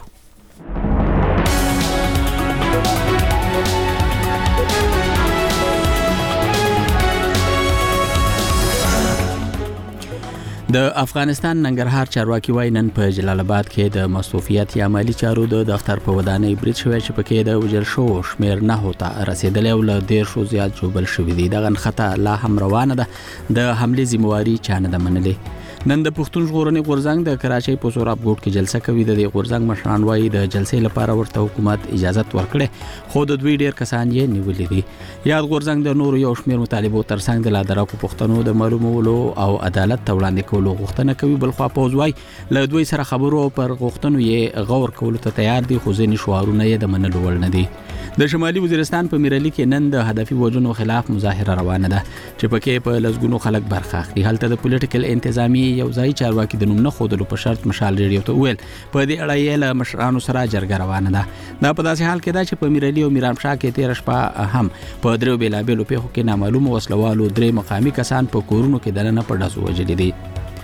د افغانستان ننګرهار چارواکي وایي نن په جلال آباد کې د مصروفیت یا مالی چارو د دفتر په ودانۍ برید شوی چې پکې د وژل شو شمیر 9 ته رسیدلی او له 10 زیات جوړل شوی دی. دغه خطا لا هم روانه ده. د حمله ذمہواری چانه ده منلې. نن د پښتون ژغورنې غورځنګ د کراچۍ په سوراب ګوټ کې جلسه کوي. د دې غورځنګ مشران وایي د جلسې لپاره ورته حکومت اجازه ورکړي خو د دوی ډیر کسان یې نیولې دي. یاد غورځنګ د نورو یو شمیر مطالبو ترڅنګ د لادرکو پښتنو د معلومولو او عدالت ته وړاندې کولو غوښتنه کوي. بلخوا پوز وایي له دوی سره خبرو پر غوښتنو یې غور کولو ته تیار دي خو ځینې شعارونه یې د منلو وړ نه دي. د شمالي وزیرستان په میرالي کې نن د هدفي وژنو خلاف مظاهره روانه ده چې پکې په لسګونو خلک برخه اخلي. هلته د پولیټیکل انتظامی یو ځای چارواکي د نوم نه خودلو په شرط مشال ریډیو ته ویل په دې اړه یې له مشرانو سره جرګه روانه ده. دا په داسې حال کې ده چې په میرالي او میرامشاه کې 13 شپه هم په درو بیلابېلو پیښو کې نامعلومه وسلوالو 3 مقامي کسان په کورونو کې دننه په ډزو وژلي دي.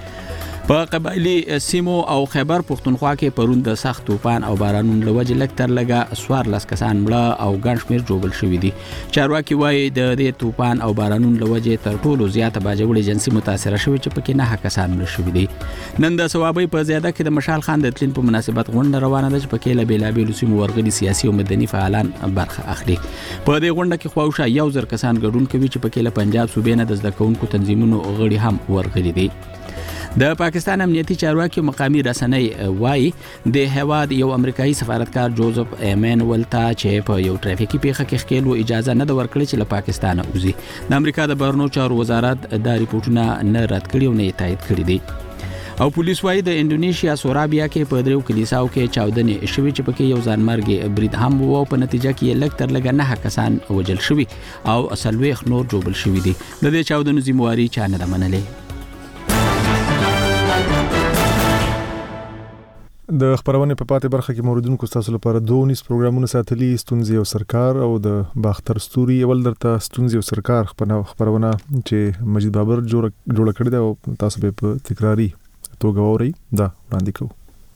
په قبایلی سیمو او خیبر پښتونخوا کې پرون د سخت طوفان او بارانونو له وجې لږ تر لږه 14 کسان مړه او ګڼ شمېر ژوبل شوي دي. چارواکي وایي د دې طوفان او بارانونو له وجې تر ټولو زیاته باجوړې جنسي متاثره شوي چې پکې 9 کسان مړه شوي دي. نن د ثوابۍ په زیاده کې د مشال خان د تلین په مناسبت غونډه روانه ده چې پکې له بیلابېلو سیمو ورغلي سیاسي او مدني فعالان برخه اخلي. په دې غونډه کې خواوشا 1000 کسان ګډون کوي چې پکې له پنجاب صوبې نه د زده کوونکو تنظیمونو غړي هم ورغلي دي. د پاکستان امنیتي چارواکي مقامي رسنۍ وایي د هواد یو امریکایي سفارتکار جوزف ایمنول ته چې په یو ټرافیکي پیښه کې ښکېلو اجازه نه ده ورکړې چې له پاکستانه وځي. د امریکا د بهرنیو چارو وزارت دا ریپورتونه نه رد کړي او نه یې تایید کړي دي. او پولیس وایي د انډونیشیا سورابیا کې په درو کلیساو کې چاودنې شوې چې پکې یو ځانمرګي برید هم وو. په نتیجه کې لږ تر لږه 9 کسان وژل شوي او 40 نور جوړل شوي دي. د دې چاودنو ذمہواری چا نه ده منلې. د خبرونه په پاتې برخه کې موردونکو تاسو لپاره 2 پروګرامونه ساتلي ستونزې او سرکار او د باختر ستوري اول درته ستونزې او سرکار خبرونه چې مجید بابر جوړ کړی دا او تاسو به په تکراری توګه ووري دا وړاندې کوو.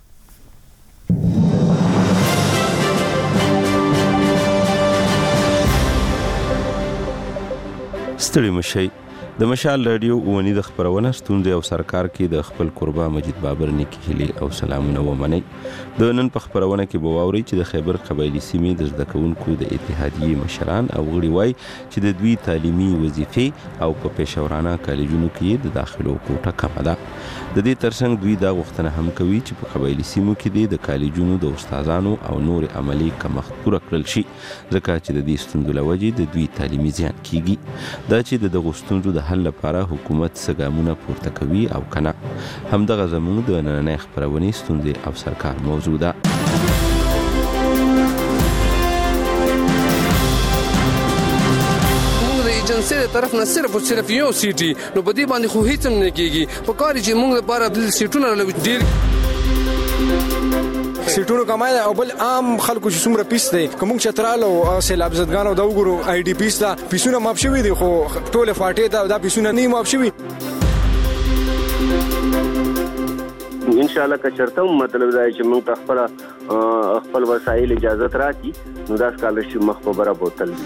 ستړي مشي د مشال رادیو ونی د خبرونه ستونزې او سرکار کې د خپل قربا مجید بابر نیکی هلي او سلامونه ومني. د نن په خبرونه کې بواوري چې د خیبر قبایلی سیمې د زده کوونکو د اتحادیې مشران او غړي وای چې د دوی تعلیمي وظیفې او په پېښورانه کالجونو کې د داخلو کوټه کمه ده. د دې ترڅنګ دوی دا غوښتنه هم کوي چې په قبایلی سیمو کې د کالجونو د استادانو او نور عملی کمښت پوره کړل شي ځکه چې د دې ستونزو له وجې د دوی تعلیمي زیان کیږي. دا چې د غوښتنو د حل لپاره حکومت څه ګامونه پورته کوي او کنه همدغه زموږ د نننۍ خبرونې ستونزې او سرکار موضوع ده. ایجنسی د طرف نه صرف یو سیټي نو په دې باندې خو هیڅ نه کیږي. په کار چې موږ لپاره د سیټونو ډیر سیټونو کمای او بل عام خلکو چې څومره پیس دی کوم چې ترالو سیلاب زدګانو دا وګورو آی ډی پیس دا پیسونه ماپ شوی دی خو ټوله فاټې دا پیسونه نه ماپ شوی. ان شاء الله که چرته مطلب دا چې موږ خپل وسایل اجازه راکړي نو دا سکالرشپ مخ په برابر بوتل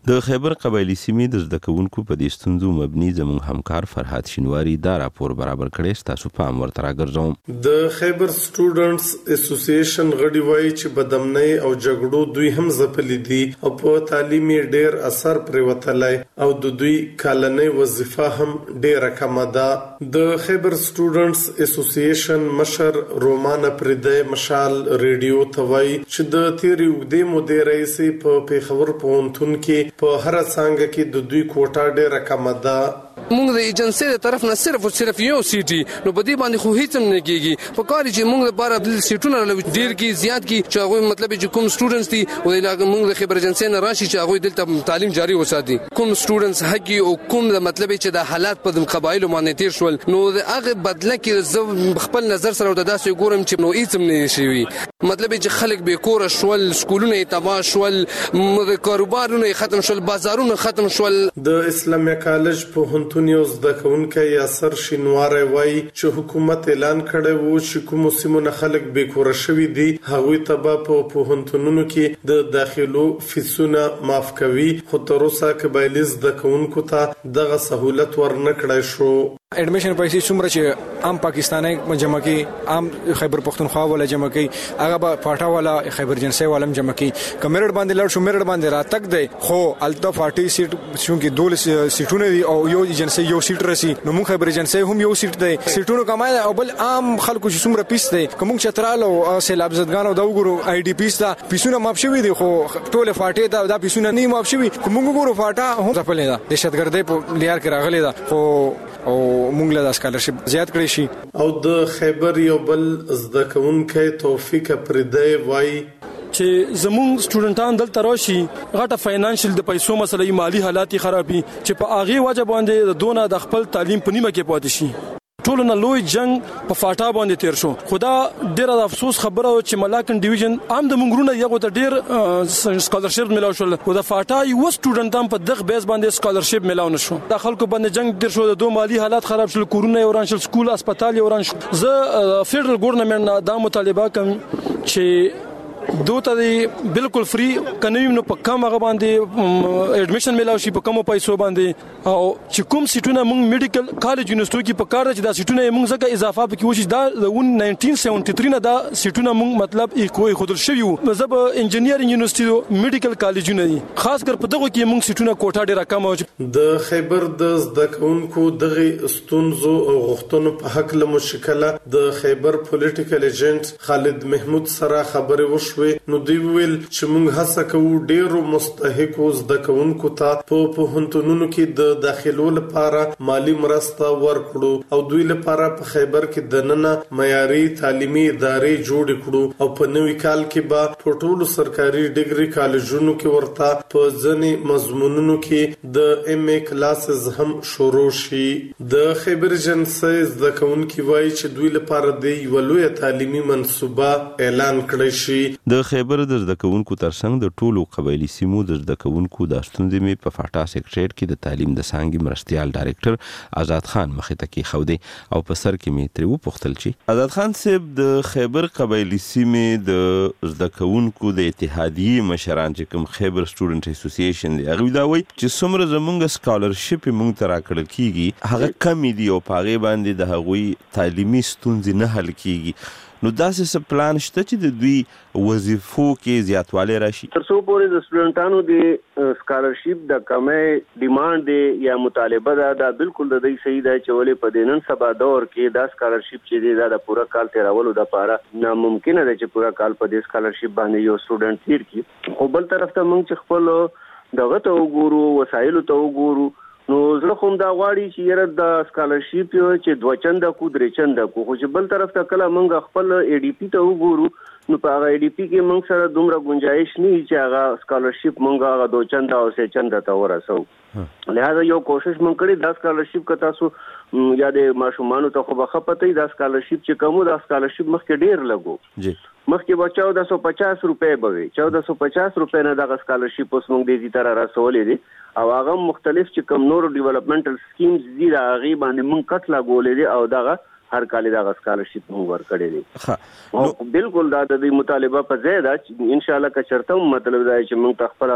د خیبر قبایلی سیمې د زده کوونکو په دې ستونزو مبني زموږ همکار فرحات شینواری دا راپور برابر کړی. تاسو پام ورته راګرځوم. د خیبر سټوډنټس اسوسییشن غړي وایي چې بدامنۍ او جګړو دوی هم ځپلي دي او په تعلیمي ډېر اثر پرې وتلی او د دوی کالنۍ وظیفه هم ډېره کمه ده. د خیبر سټوډنټس اسوسییشن مشر رومانه پردی مشال ریډیو ته وایي چې د تیرې اوږدې مودې راهیسې په پېښور پوهنتون کې په هر څانګه کې د دوی کوټه ډېره کمه ده. موږ د ایجنسی د طرف نه صرف یو سیټي نو په دې باندې خو هیڅ هم نه کیږي. په کار چې موږ لپاره د سیټونو ډیر کی زیات کی چې هغه مطلب چې کوم سټوډنټس دي او د موږ د خبر ایجنسی نه راشي چې هغه دلته تعلیم جاری وساتي. کوم سټوډنټس هغه او کوم د مطلب چې د حالات په قبایلو باندې تیر شول نو هغه بدله کې خپل نظر سره د داسې ګورم چې نو هیڅ هم نه شي. مطلب چې خلک به کور شول، سکولونه تباہ شول، کاروبارونه ختم شول، بازارونه ختم شول. د اسلامي کالج په پوهنتون یو زده کوونکی یاسر شینواری وایي چې حکومت اعلان کړی و چې کوم سیمونه خلک بیکوره شوي دي هغوی ته به په پوهنتونونو کې د داخلو فیسونه معاف کوي، خو تر اوسه قبایلي زده کوونکو ته دغه سهولت ورنه کړی شو. اډمیشن پیسې څومره چې عام پاکستاني جمع کی، عام خیبر پختونخوا ولا جمع کی، هغه به پاټا ولا خیبر جنسي ولا جمع کی. کمیرډ باندې لړ شو میرډ باندې را تک دی خو الته 40 سیټ شون کې دول سیټونه دي او یو جنسي یو سیټ رسی نو موږ خیبر جنسي هم یو سیټ دی سیټونو کمای او بل عام خلکو چې څومره پیس دی کوم چترال او سیلاب زدګانو دا وګورو آی ډی پیس دا پیسونه ماپ شوی دي خو ټوله فاټې دا پیسونه نه ماپ شوی کوم وګورو فاټا هم ځپلې ده دهشتګردۍ په لیار کې راغلي ده خو او موږ له اسکالرشپ زیات کړی شي. او د خیبر یو بل زده کوونکی توفیق پردی وایي چې زموږ سټوډنټان دلته راشي غټه فاینانشل د پیسو مسلې مالی حالات خرابي چې په هغه وجه باندې دونه د خپل تعلیم په نیمه کې پاتې شي. ټول نه لوی جنگ په فاټا باندې تیر شو. خدا ډیره د افسوس خبره او چې ملاکن ډیویژن عام د منګرونه یو ته ډیر سکالرشپ ملاو شول او د فاټا یو سټوډنټان په دغه بیس باندې سکالرشپ ملاو نشو. د خلکو باندې جنگ ډیر شو، د دوه مالی حالات خراب شول، کورونه وران شول، سکول هسپتال وران شو. زه فدرال ګورنمنت دا مطالبه کوم چې دوته دی بالکل فری کنوي نو په کم هغه باندې اډمیشن ملاو شي په کم پیسو باندې او چې کوم سیټونه موږ میډیکل کالج یونیورسيټي کې په کار چې دا سیټونه موږ زکه اضافه پکې وشي دا 1973 نه دا سیټونه موږ مطلب کوی خودل شوی وو زب انجینیرینګ یونیورسيټي میډیکل کالجونه دي خاص کر په دغه کې موږ سیټونه کوټه ډیره کم او د خیبر د زده کوونکو دغه ستونزو او غوښتنو په حق له مشکله د خیبر پولیټیکل ایجنټ خالد محمود سره خبرې وشوي. نو دوی ویل چې موږ هڅه کوو ډیرو مستحقو زده کوونکو ته په پوهنتونونو کې د داخلو لپاره مالی مرسته ورکړو او دوی لپاره په خیبر کې دننه معیاري تعلیمي ادارې جوړ کړو او په نوي کال کې به په ټولو سرکاري ډیګري کالجونو کې ورته په ځینې مضمونونو کې د ایم ای کلاسز هم شروع شي. د خیبر جنسي زده کوونکي وایي چې دوی لپاره د یو لوی تعلیمي منصوبه اعلان کړی شي. د خیبر د زده کوونکو ترڅنګ د ټولو قبایلی سیمو د زده کوونکو د ستونزې می په فاټا سیکریټریټ کې د تعلیم د څانګې مرستيال ډایریکټر آزاد خان مخې ته کې خو دی او په سر کې می تر و پختل چی آزاد خان صاحب د خیبر قبایلی سیمې د زده کوونکو د اتحادیه مشران چې کوم خیبر سټوډنټ اسوسییشن دی هغه دا وایي چې څومره زمونږ سکالرشپ مونږ ترا کړل کیږي هغه کم دی او پاغه باندې د هغوی تعلیمي ستونزې نه حل کیږي. نو داسې څه پلان شته چې د دوی وظیفو کې زیاتوالی راشي؟ تر څو پورې د سټوډنټانو د سکالرشپ د کمې ډیماند دی یا مطالبه ده دا بالکل د دې صحیح ده چې ولې په دینن سبا دور کې دا سکالرشپ چې دی دا د پوره کال تیرولو د لپاره ناممکن ده چې پوره کال په دې سکالرشپ باندې یو سټوډنټ تیر کړي. خو بل طرف ته موږ چې خپل دغه ته وګورو وسایلو ته وګورو نو زه کوم دا غواړي چې یره د سکالرشپ چې دوه چنده کو درې چنده کو خو چې بل طرف ته کله موږ خپل ای ډی پی ته وګورو نو په هغه ای ډی پی کې موږ سره دومره گنجائش نه چې هغه سکالرشپ موږ هغه دوه چنده او سه چنده ته ورسو. لہذا یو کوشش موږ کړی دا سکالرشپ که تاسو یا د ماشومانو ته خو به خپته دا سکالرشپ چې کومو دا سکالرشپ مخکې ډیر لګو جی مخکې به 1450 روپے به 1450 روپے نه دا سکالرشپ اوس موږ دې تر رسولې دي او هغه مختلف چې کوم نور ډیولپمنټل سکیمز دي دا هغه باندې موږ کټ لګولې دي او دا هر کال دا سکالرشپ موږ ورکړې دي او بالکل دا د مطالبه په ځای دا ان شاء الله که چرته مطلب دا چې موږ خپل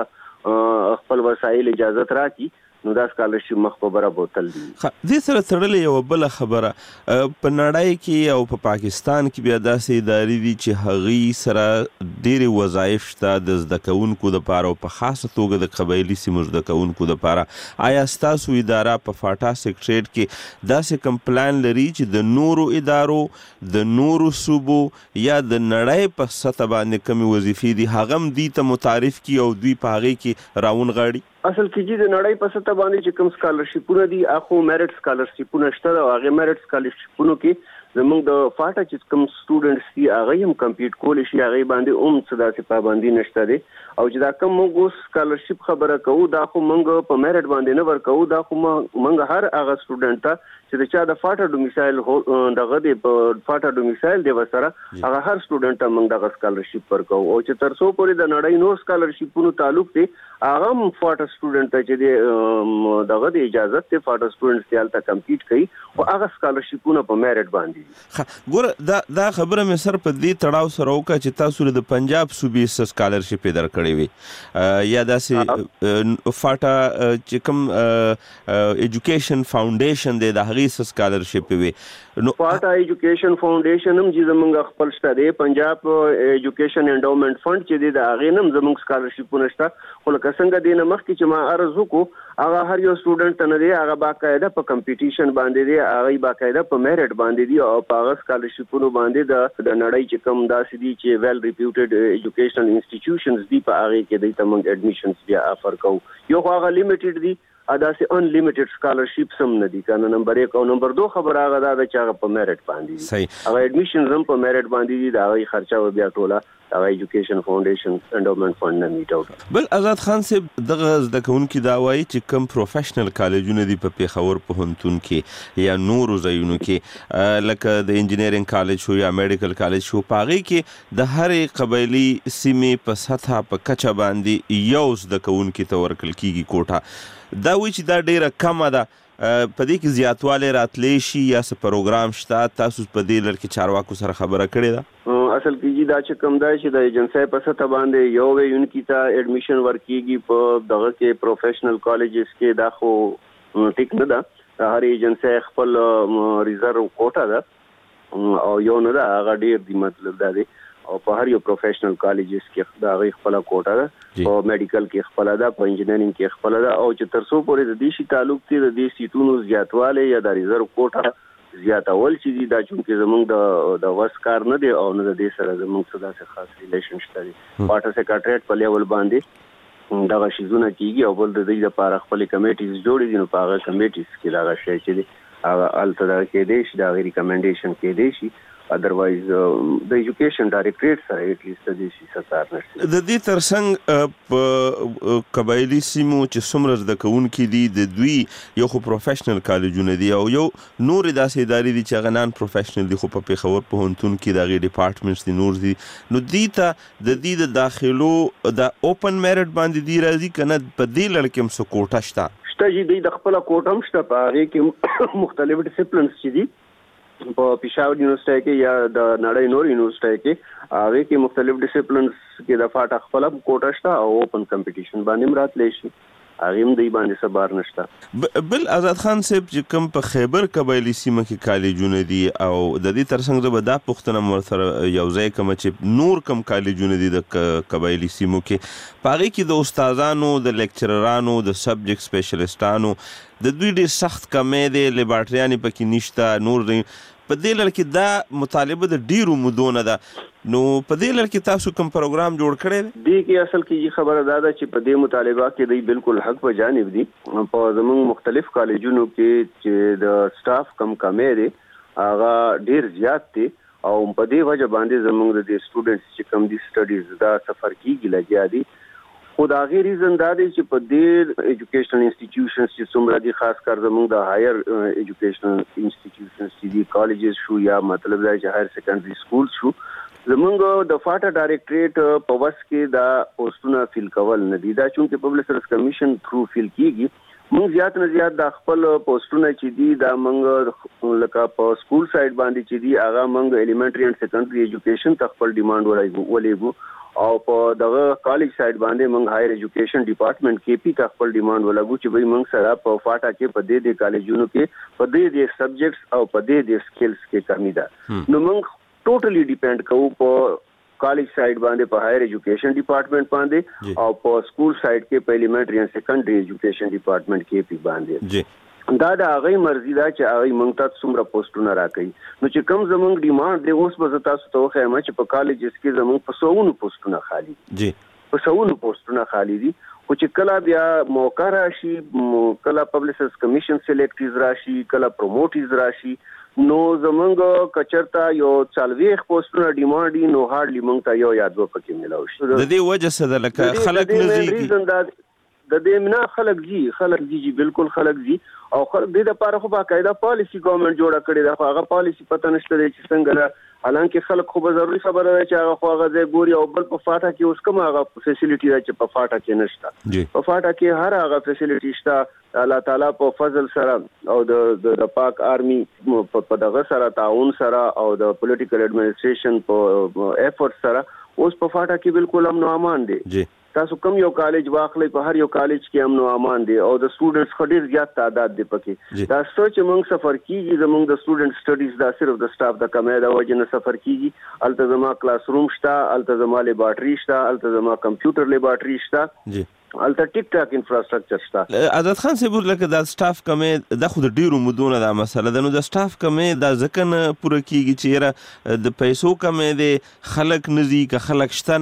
خپل وسایل اجازه راکړي نو دا سکالرشپ مخ په بره بوتل دي. دې سره تړلې یو بل خبره په نړۍ کې او په پاکستان کې بیا داسې ادارې دي چې هغوی سره ډېرې وظایف شته د زده کوونکو دپاره او په خاصه توګه د قبایلي سیمو زده کوونکو دپاره. آیا ستاسو اداره په فاټا سیکټریټ کې داسې کوم پلان لري چې د نورو ادارو د نورو صوبو یا د نړۍ په سطح باندې کومې وظیفې دي هغه هم دوی ته متعارف کړي او دوی په هغې کې راونغاړي؟ اصل کې چې د نړۍ په سطح باندې چې کوم سکالرشپونه دي اخو میرټ سکالرشپونه شته او هغه میرټ سکالرشپونو کې زموږ د فاټا چې کوم سټوډنټس دي هغه هم کمپیټ کولی شي هغه باندې څه داسې پابندي نشته دي او چې دا کوم موږ سکالرشپ خبره کوو دا خو موږ په میرټ باندې نه ورکوو دا خو موږ هر هغه سټوډنټ ته چې د چا د فاټا ډومیسایل دغه د فاټا ډومیسایل دی وسره هغه هر سټوډنټ ته موږ دغه سکالرشپ ورکوو او چې تر څو پورې د نړۍ نور سکالرشپونو تعلق دی هغه هم فاټا سټوډنټ ته چې د دغه د اجازه ته فاټا سټوډنټس ته الته کمپیټ کوي او هغه سکالرشپونه په میرټ باندې. ګوره دا خبره مې سر په دې تړاو سره وکړه چې تاسو د پنجاب صوبې سکالرشپ درکړې وي یا داسې فاټا چې کوم ایجوکیشن فاونډیشن دی د هغې سکالرشپ وي. نو فاټا ایجوکیشن فاونډیشن هم چې زموږ خپل شته دی پنجاب ایجوکیشن انډاومنټ فند چې دی د هغې هم زموږ سکالرشپونه شته خو لکه څنګه دی نه مخکې چې ما عرض وکړو هغه هر یو سټوډنټ ته نه دی هغه باقاعده په کمپټیشن باندې دی هغه باقاعده په میرټ باندې دی او په هغه سکالرشپونو باندې د نړۍ چې کوم داسې دي چې ویل ریپیوټډ ایجوکیشنل انسټیټیوشنز دي په هغه کې د تمنګ اډمیشنز بیا افر کوو یو هغه لیمیټډ دي ادا سي ان لیمیټډ سکالرشپ سم نه دي کنه نمبر 1 او نمبر 2 خبر هغه دا چې هغه په میرټ باندې صحیح هغه اډمیشنز هم په میرټ باندې دي دا هغه خرچه بیا ټوله هغه ایجوکیشن فاونډیشن انډاومنټ فند نه میټ اوټ. بل آزاد خان صاحب دغه زده کوونکي دا وایي چې کوم پروفیشنل کالجونه دي په پیښور پوهنتون کې یا نورو ځایونو کې لکه د انجینرینګ کالج شو یا میډیکل کالج شو په هغې کې د هرې قبایلي سیمې په سطحه په کچه باندې یو زده کوونکي ته ورکړل کېږي کوټه. دا وایي چې دا ډیره کمه ده په دې کې زیاتوالی راتلی شي یا څه پروګرام شته تاسو په دې لړ کې چارواکو سره خبره کړې ده؟ اصل کې دا چې کوم دی چې د ایجنسۍ په سطح باندې یو ویونکي ته اډمیشن ورکېږي په دغه کې پروفیشنل کالجز کې دا خو ټیک نه ده هر ایجنسۍ خپل ریزرو کوټه ده او یو نه ده هغه ډېر دی مطلب دا دی او په هر یو پروفیشنل کالجز کې دا غي خپل کوټه ده او میډیکل کې خپل ده په انجینرینګ کې خپل ده او چې تر څو پورې د دې شي تعلق دی د دې سیټونو زیاتواله یا د ریزرو کوټه زیاتول چې دا چې زمونږ د وس کار نه دی او نه د دې سره زمونږ څه داسې خاص ریلیشن شته دی واټر سیکریټریټ په لیول باندې دغه شیزونه کیږي او بل د دې لپاره خپل کمیټیز جوړې دي نو په هغه کمیټیز کې دا شی چې دی هغه الته کې دی چې دا ریکمنډیشن کې دی شي otherwise د ایجوکیشن ډایریکټریټ سره ایت لیست د دې ساتار نشته. د دې ترڅنګ په قبایلی سیمو چې څومره زده کوونکي دي د دوی یو خو پروفیشنل کالجونه دي او یو نور داسې ادارې دي چې هغه نان پروفیشنل دي خو په پیښور پوهنتون کې د هغې ډپارټمنټس دي نور دي نو دې ته د دې د داخلو د اوپن میرټ باندې دي راځي که نه په دې لړ کې هم څه کوټه شته؟ شته چې دوی د خپله کوټه هم شته په هغې کې مختلف ډسپلنس چې دي په پېښور یونیورسټۍ کې یا د نړۍ نور یونیورسټۍ کې هغې کې مختلف ډسپلنس کې د فاټا خپله کوټه شته او اوپن کمپټیشن باندې هم راتلی شي هغې هم دوی باندې څه بار نشته. بل آزاد خان صاحب چې کوم په خیبر قبایلي سیمه کې کالجونه دي او د دې ترڅنګ زه به دا پوښتنه ورسره یو ځای کوم چې نور کوم کالجونه دي د قبایلي سیمو کې په هغې کې د استادانو د لیکچررانو د سبجیکټ سپیشلیسټانو د دوی ډېر سخت کمی دی لیبارټریانې پکې نشته نور په دې لړ کې دا مطالبه د ډیرو مودو نه ده نو په دې لړ کې تاسو کوم پروګرام جوړ کړی دی؟ دې کې اصل کې خبره دا ده چې په دې مطالبه کې دوی بالکل حق په جانب دي په زموږ مختلف کالجونو کې چې د سټاف کمی دی هغه ډیر زیات دی او په دې وجه باندې زموږ د سټوډنټس چې کوم دي سټډیز دا سفر کیږي لګیا دي خو د هغې ریزن دا دی چې په دې ایجوکیشنل انسټیټیوشنز چې څومره دي خاص کر زموږ د هایر ایجوکیشنل انسټیټیوشنز چې دي کالجز شو یا مطلب دا چې هایر سیکنډري سکول شو زموږ د فاټا ډایریکټریټ په وس کې دا پوسټونه فیل کول نه دي دا چونکې پبلک سروس کمیشن تھرو فیل کیږي موږ زیات نه زیات د خپل پوسټونه چې دي دا موږ لکه په سکول سایډ باندې چې دي هغه موږ ایلیمنټري اینڈ سیکنډري ایجوکیشن ته خپل ډیمانډ ولېږو او په دغه کالج سایډ باندې موږ هایر ایجوکیشن ډپارټمنټ کې پی کا خپل ډیماند ولګو چې وای موږ سره په فاټا کې په دې کالجونو کې په دې سبجیکټس او په دې سکلز کې کمی ده نو موږ ټوټلی ډیپند کوو په کالج سایډ باندې په هایر ایجوکیشن ډپارټمنټ باندې او په سکول سایډ کې په ایلیمنټری اند سیکنډري ایجوکیشن ډپارټمنټ کې پی باندې دا د هغه مرزي دا چې هغه موږ ته څومره پوسټونه راکړي نو چې کوم زموږ ډیماند دی اوس به تاسو ته وایم چې په کالجز کې زموږ په 100 پوسټونه خالی دي په 100 پوسټونه خالی دي او چې کله بیا موقع راشي کله پبلشرز کمیشن سلیکټیز راشي کله پروموټیز راشي نو زمونږ کچرتا یو 40 پوسټونه ډیماند نو هارډلی موږ ته یو یاد و پکې ملاوي د دې وجه څه ده لکه خلک نزيږي د دې نه خلک جی بالکل خلک جی او خلک دې د لپاره خو باقاعده پالیسی ګورنمنت جوړه کړې ده هغه پالیسی پته نشته چې څنګه حالانکه خلک خو به ضروري خبره ده چې هغه خو هغه ځای ګوري او بل په فاټا کې اوس کوم هغه فیسیلیټي ده چې په فاټا کې نشته په فاټا کې هر هغه فیسیلیټي شته الله تعالی په فضل سره او د پاک آرمي په دغه سره تعاون سره او د پولیټیکل ایڈمنسټریشن په ایفورت سره اوس په فاټا کې بالکل امن او امان دي تاسو کوم یو کالج واخلې په هر یو کالج کې امن او امان دي او د سټوډنټس خډیر زیات تعداد دي پکې دا سوچ موږ سفر کیږي زموږ د سټوډنټ سټډیز دا صرف د سټاف د کمې دا وجنه سفر کیږي التزما کلاس روم شته التزما لیبارټری شته التزما کمپیوټر لیبارټری شته الته ټیک ټاک انفراستراکچر شته عادت خان سیبور لکه د سټاف کمې د خود ډیرو مودونه دا مسله ده نو د سټاف کمې د ځکه نه پوره کیږي چې د پیسو کمې دي خلک نزي که خلک شته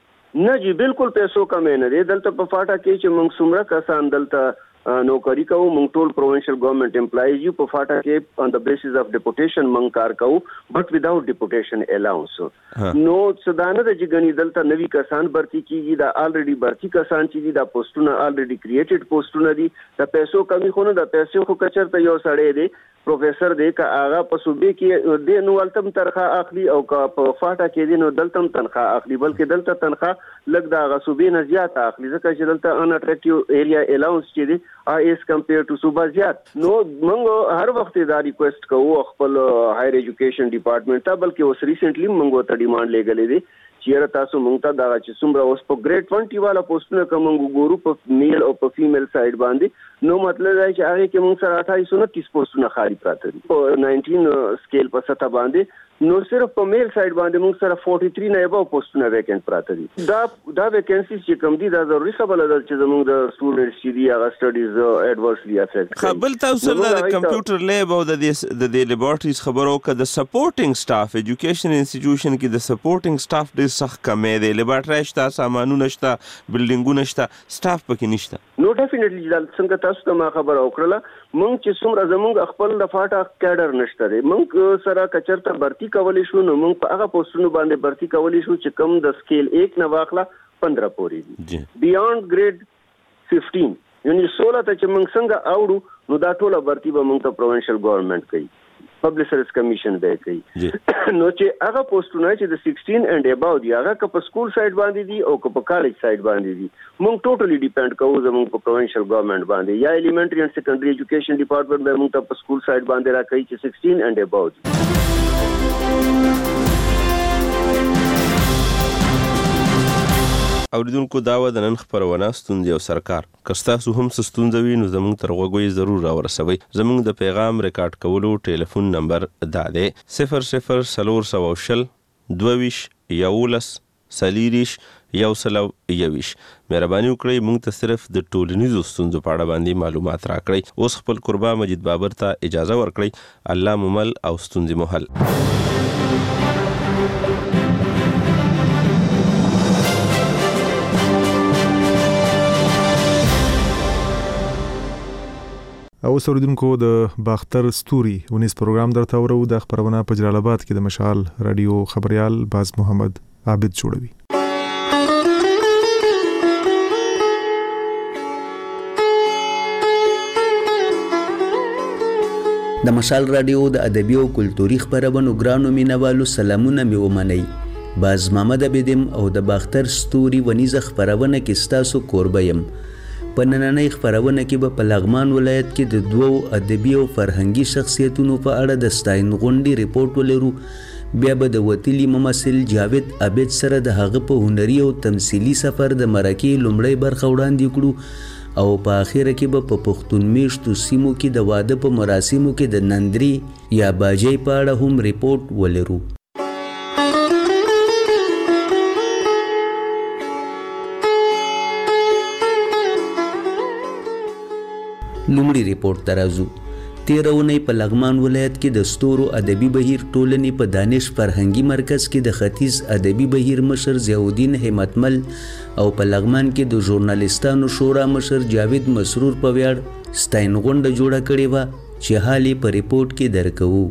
نه جی بالکل پیسو کمې نه دي دلته په فاټا کې چې موږ څومره کسان دلته نوکری کوو موږ ټول پروینشل ګورنمنت امپلایز یو په فاټا کې on the basis of deputation موږ کار کوو بٹ without deputation allowance نو څدانه د جګنی دلته نوی کسان برتی کیږي دا الریډي برتی کسان چې دا پوسټونه الریډي کریټډ پوسټونه دي د پیسو کمی خو نه د پیسو خو کچرته یو سړی دی پروفیسور دی که هغه په صوبې کې د نو ولتم تنخواه اخلي او که په فاټا کې دی نو دلتم تنخواه اخلي بلکې دلته تنخواه لږ د هغه صوبې نه زیات اخلي ځکه چې دلته ان اټریکټیو ایریا الاونس چې دی ایز کمپیر ټو صوبا زیات نو موږ هر وخت دا ریکوست کوو خپل هایر ایجوکیشن ډپارټمنټ ته بلکې اوس ریسنټلی موږ ته ډیماند لګلې دي چیرې تاسو مونږ ته دا چې څومره اوس په ګریډ 20 والا پوسټونه کوم ګورو په میل او په فیمیل سایډ باندې نو مطلب دا چې هغه کې موږ سره 2829 پوسټونه خالی پراته دي په 19 سکیل په سطح باندې نو صرف په میل سایډ باندې موږ سره 43 نه ابو پوسټونه ویکینټ پراته دي دا ویکینسي چې کوم دي دا ضروري خبره ده چې زموږ د سټوډنټس چې دي هغه سټډیز ایڈورسلی افیکټ خپل تاسو د کمپیوټر لیب او د لیبارټریز خبرو کې د سپورټینګ سټاف ایجوکیشن انسټیټیوشن کې د سپورټینګ سټاف ډیر سخت کمې دی لیبارټری شته سامانونه شته بلډینګونه شته سټاف پکې نشته نو ډیفینیټلی څنګه تاسو ته ما خبر اوکړه مونږ چې څومره زموږ خپل د فاټا کیډر نشته دی مونږ سره کچرته برتی کولی شو نو مونږ په هغه پوسټونو باندې برتی کولی شو چې کم د سکیل 1 نه واخله 15 پورې دي بیاند ګریډ 15 یعنی 16 ته چې مونږ څنګه اوړو نو دا ټوله برتی به مونږ ته پروینشل ګورنمنت کوي پبلشرز کمیشن به کوي نو چې هغه پوسټونه چې د 16 اینڈ اباو دی هغه که په سکول سایډ باندې دي او که په کالج سایډ باندې دي مونږ ټوټلی ډیپند کوو زموږ په پروینشل ګورنمنت باندې یا ایلیمنټری اند سیکنډري ایجوکیشن ډپارټمنټ به مونږ ته په سکول سایډ باندې راکړي چې 16 اینڈ اباو دي اوریدونکو داوا د نن خبرونه ستوندې او سرکار کستا سو هم ستوندوي نو زموږ تر غوږی ضرور راورسوي زموږ د پیغام ریکارډ کولو ټلیفون نمبر دا دی 00 22 11 سلیریش یو سلو یویش مهرباني وکړئ موږ ته صرف د ټولنیزو ستونزو په اړه باندې معلومات راکړئ اوس خپل قربا مجید بابر ته اجازه ورکړئ الله ممل او ستونزې محل او سردونکو د باختر ستوري ونیس پروګرام درته ورو د خبرونه په جلال آباد کې د مشال رادیو خبريال باز محمد عابد جوړوي د مشال رادیو د ادبي او کلتوري خبرونو ګرانو مینوالو سلامونه مې ومنئ باز محمد عابدم او د باختر ستوري ونیس خبرونه کې ستاسو کوربه يم په نننۍ خبرونه کې به په لغمان ولایت کې د دوو ادبي او فرهنګي شخصیتونو په اړه د ستاین غونډې ریپورت ولرو بیا به د وتلي ممثل جاوید عابد سره د هغه په هنري او تمثیلي سفر د مرکې لومړی برخه وړاندې کړو او په اخره کې به په پښتون میشتو سیمو کې د واده په مراسمو کې د نندري یا باجۍ په اړه هم ریپورت ولرو. لومړی ریپورت ته راځو. تېره اونۍ په لغمان ولایت کې د ستورو ادبي بهیر ټولنې په دانش فرهنګي مرکز کې د ختیځ ادبي بهیر مشر ضیاءالدین همتمل او په لغمان کې د ژورنالیستانو شورا مشر جاوید مسرور په ویاړ ستاین غونډه جوړه کړې وه چې حال یې په ریپورت کې درکوو.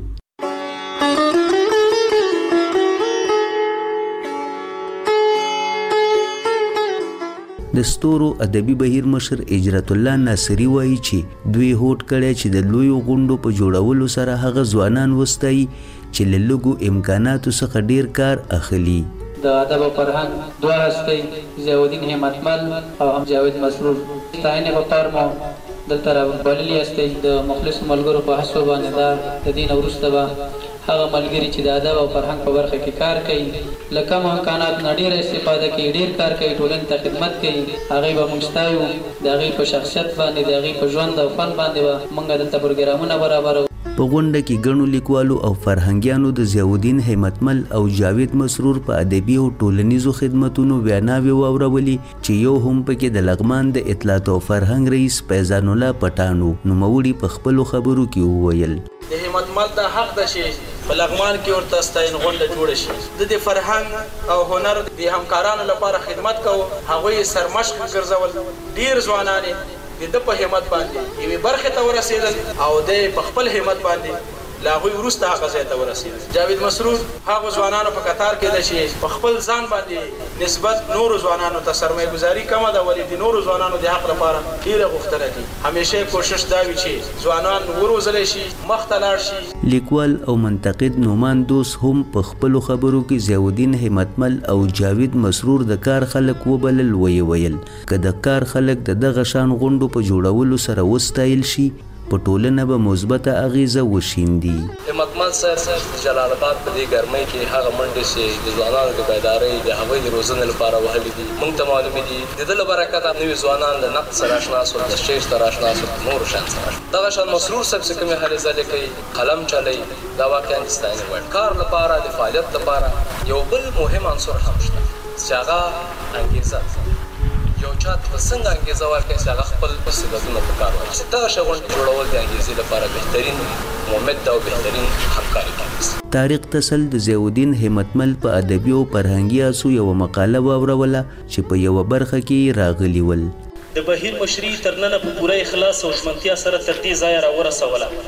د ستورو ادبي بهیر مشر اجرت الله ناصری وایي چې دوی هوډ کړی چې د لویو غونډو په جوړولو سره هغه ځوانان وستایي چې له لږو امکاناتو څخه ډیر کار اخلي. د ادب او فرهنګ دوه هستۍ ضیاءالدین همتمل او هم جاوید مسرور ستاینې په کار مو دلته رابللي هستۍ د مخلصو ملګرو په هڅو باندې دا د دې نه وروسته به هغه ملګري چې د ادب او فرهنګ په برخه کې کار کوي له کم امکانات نه ډېره استفاده کوي ډېر کار کوي ټولنې ته خدمت کوي هغوی به موږ ستایو د هغوی په شخصیت باندې د هغوی په ژوند او فن باندې به موږ دلته پروګرامونه برابرو. په غونډه کې ګڼو لیکوالو او فرهنګیانو د ضیاءالدین همتمل او جاوید مسرور په ادبي او ټولنیزو خدمتونو ویناوې واورولې چې یو هم پکې د لغمان د اطلاعات او فرهنګ رئیس فیضان الله پټانو نوموړي په خپلو خبرو کې وویل. د همتمل دا حق ده چې په لغمان کې ورته ستاین غونډه جوړه شي. د فرهنګ او هنر د همکارانو لپاره خدمت کوو هغوی سرمشق ګرځول ډیر ځوانان د په همت باندې یوې برخې ته ورسېدل او د په خپل همت باندې لا هغوی وروسته هغه ځای ته ورسېدل. جاوید مسرور هغو ځوانانو په قطار کې ده چې په خپل ځان باندې نسبت نورو ځوانانو ته سرمایه ګزاري کمه ده ولې د نورو ځوانانو د حق لپاره ډېره غوښتنه کوي. همیشه کوشش دا وي چې ځوانان وروزلی شي مخ ته لاړ شي. لیکوال او منتقد نومان دوست هم په خپلو خبرو کې ضیاءالدین همتمل او جاوید مسرور د کار خلک وبلل ویل که د کار خلک د دغه شان غونډو په جوړولو سره وستایل شي په ټولنه به مثبته اغیزه وشیندي. همتمل صاحب جلال آباد په دې ګرمۍ کې هغه منډې چې د ځوانانو د بیدارۍ د هغوی د روزنې لپاره وهلې دي موږ ته معلومې دي. د ده له برکته نوي ځوانان له نقد سره اشنا شول د شعر سره اشنا شول نورو شیانو سره. دغه شان مسرور صاحب چې کومې هلې ځلې کوي قلم چلوي دا واقعا د ستاینې وړ کار لپاره د فعالیت لپاره یو بل مهم عنصر هم شته چې هغه انګیزه یو چاته څنګه انګیزه ورکړي چې هغه خپل استعدادونه په کار واچوي. دغه غونډې جوړول د انګیزې لپاره بهترین مومد او بهترین همکاري کوي. طارق تسل د ضیاءالدین همتمل په ادبي او فرهنګي اسو یو مقاله واوروله چې په یو برخه کې راغلی ول. د بهیر مشري تر ننه په پوره اخلاص او ژمنتیا سره تر دې ځایه راورسوله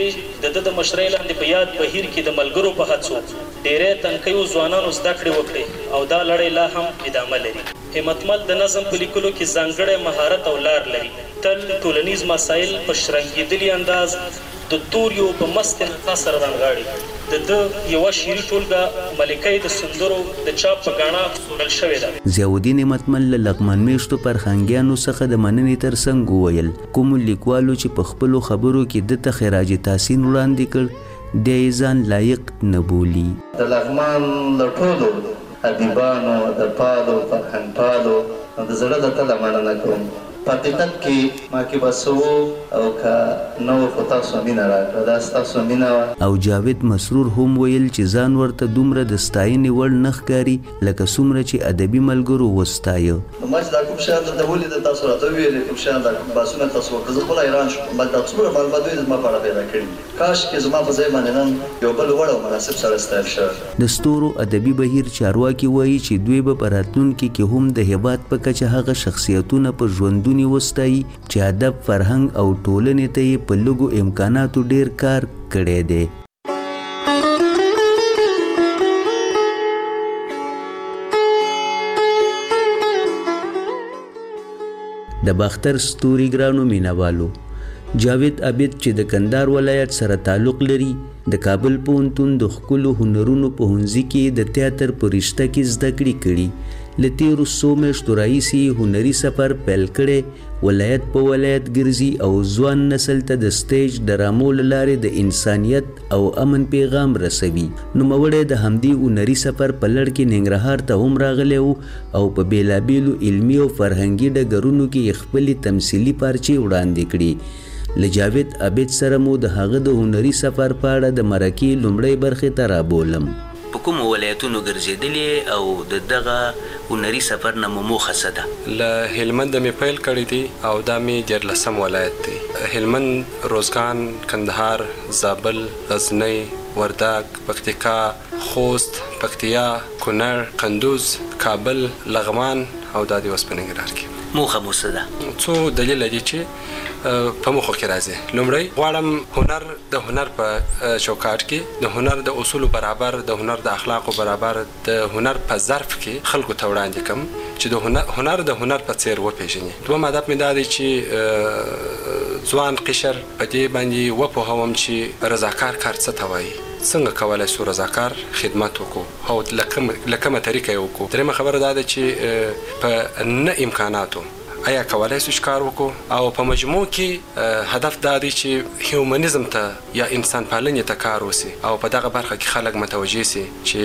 چې د مشرۍ لاندې په یاد بهیر کې د ملګرو په هڅو ډېری تنکیو ځوانانو زده کړې وکړې او دا لړۍ لا هم ادامه لري. همتمل د نظم په لیکلو کې ځانګړی مهارت او لار لري. تل ټولنیز مسایل په شرنګېدلي انداز د توریو په مست انعکاس سره رانغاړي. د ده یوه شعري ټولګه ملکۍ د سندرو د چاپ په ګاڼه څوړل شوې ده. ضیاءالدین همتمل له لغمان میشتو فرهنګیانو څخه د مننې تر څنګ وویل کومو لیکوالو چې په خپلو خبرو کې ده ته خراج تحسین وړاندې کړ دی یې ځان لایق نه بولي. د لغمان له ټولو ادیبانو ادبپالو فرهنګپالو د زړه د تله مننه کوم. په حقیقت کې ما کې به څه او که نه و خو تاسو مینه راکړه دا ستاسو مینه وه. او جاوید مسرور هم ویل چې ځان ورته دومره د ستاینې وړ نه ښکاري لکه څومره چې ادبي ملګرو وستایه. نو ما چې دا کوم شیان درته ولیدل تاسو راته وویلې کوم شیان دا کوم بحثونه تاسو وکړه زه خپله حیران شوم دا څومره معلومات دوی زما په اړه پیدا کړي. کاش کې زما په ځای باندې نن یو بل وړ او مناسب سره ستایل شوی. د ستورو ادبي بهیر چارواکي وایي چې دوی به په راتلونکي کې هم د هېواد په کچه هغه شخصیتونه په ژوندونې وستایي چې ادب فرهنګ او ټولنې ته یې په لږو امکاناتو ډیر کار کړی دی. د باختر ستوري ګرانو مینوالو جاوید عابد چې د کندهار ولایت سره تعلق لري د کابل پوهنتون د ښکلو هنرونو پوهنځي کې د تیاتر په رشته کې زده کړې کړي له تیرو څو میاشتو راهیسې هنري سفر پیل کړی ولایت په ولایت ګرځي او ځوان نسل ته د سټیج ډرامو له لارې د انسانیت او امن پیغام رسوي. نوموړی د همدې هنري سفر په لړ کې ننګرهار ته هم راغلی و او په بېلابېلو علمي او فرهنګي ډګرونو کې خپلې تمثیلي پارچې وړاندې کړي. له جاوید عابد سره مو د هغه د هنري سفر په اړه د مرکې لومړۍ برخې ته رابولم. په کومو ولایتونو ګرځېدلې او د دغه هنري سفر نه مو موخه څه ده؟ له هلمند مې پیل کړی دی او دا مې 14 ولایت دی. هلمند، روزګان، کندهار، زابل، غزنی، وردګ، پکتیکا، خوست، پکتیا، کونړ، قندوز، کابل، لغمان او دا د اوس په ننګرهار کې. موخه مو څه ده؟ څو دلیل دي چې په موخو کې راځي. لومړی غواړم هنر د هنر په چوکاټ کې د هنر د اصولو برابر، د هنر د اخلاقو برابر، د هنر په ظرف کې خلکو ته وړاندې کړم چې د هنر د هنر په څیر وپېژني. دویم هدف مې دا دی چې ځوان قشر په دې باندې وپوهوم چې رضاکار کار څه ته وایي، څنګه کولی شو رضاکار خدمت وکړو او له کومه طریقه یې وکړو. دریمه خبره دا ده چې په نه امکاناتو آیا کولی شو چې کار وکړو او په مجموع کې هدف دا دی چې هیومنیزم ته یا انسان پالنې ته کار وسی او په دغه برخه کې خلک متوجه سي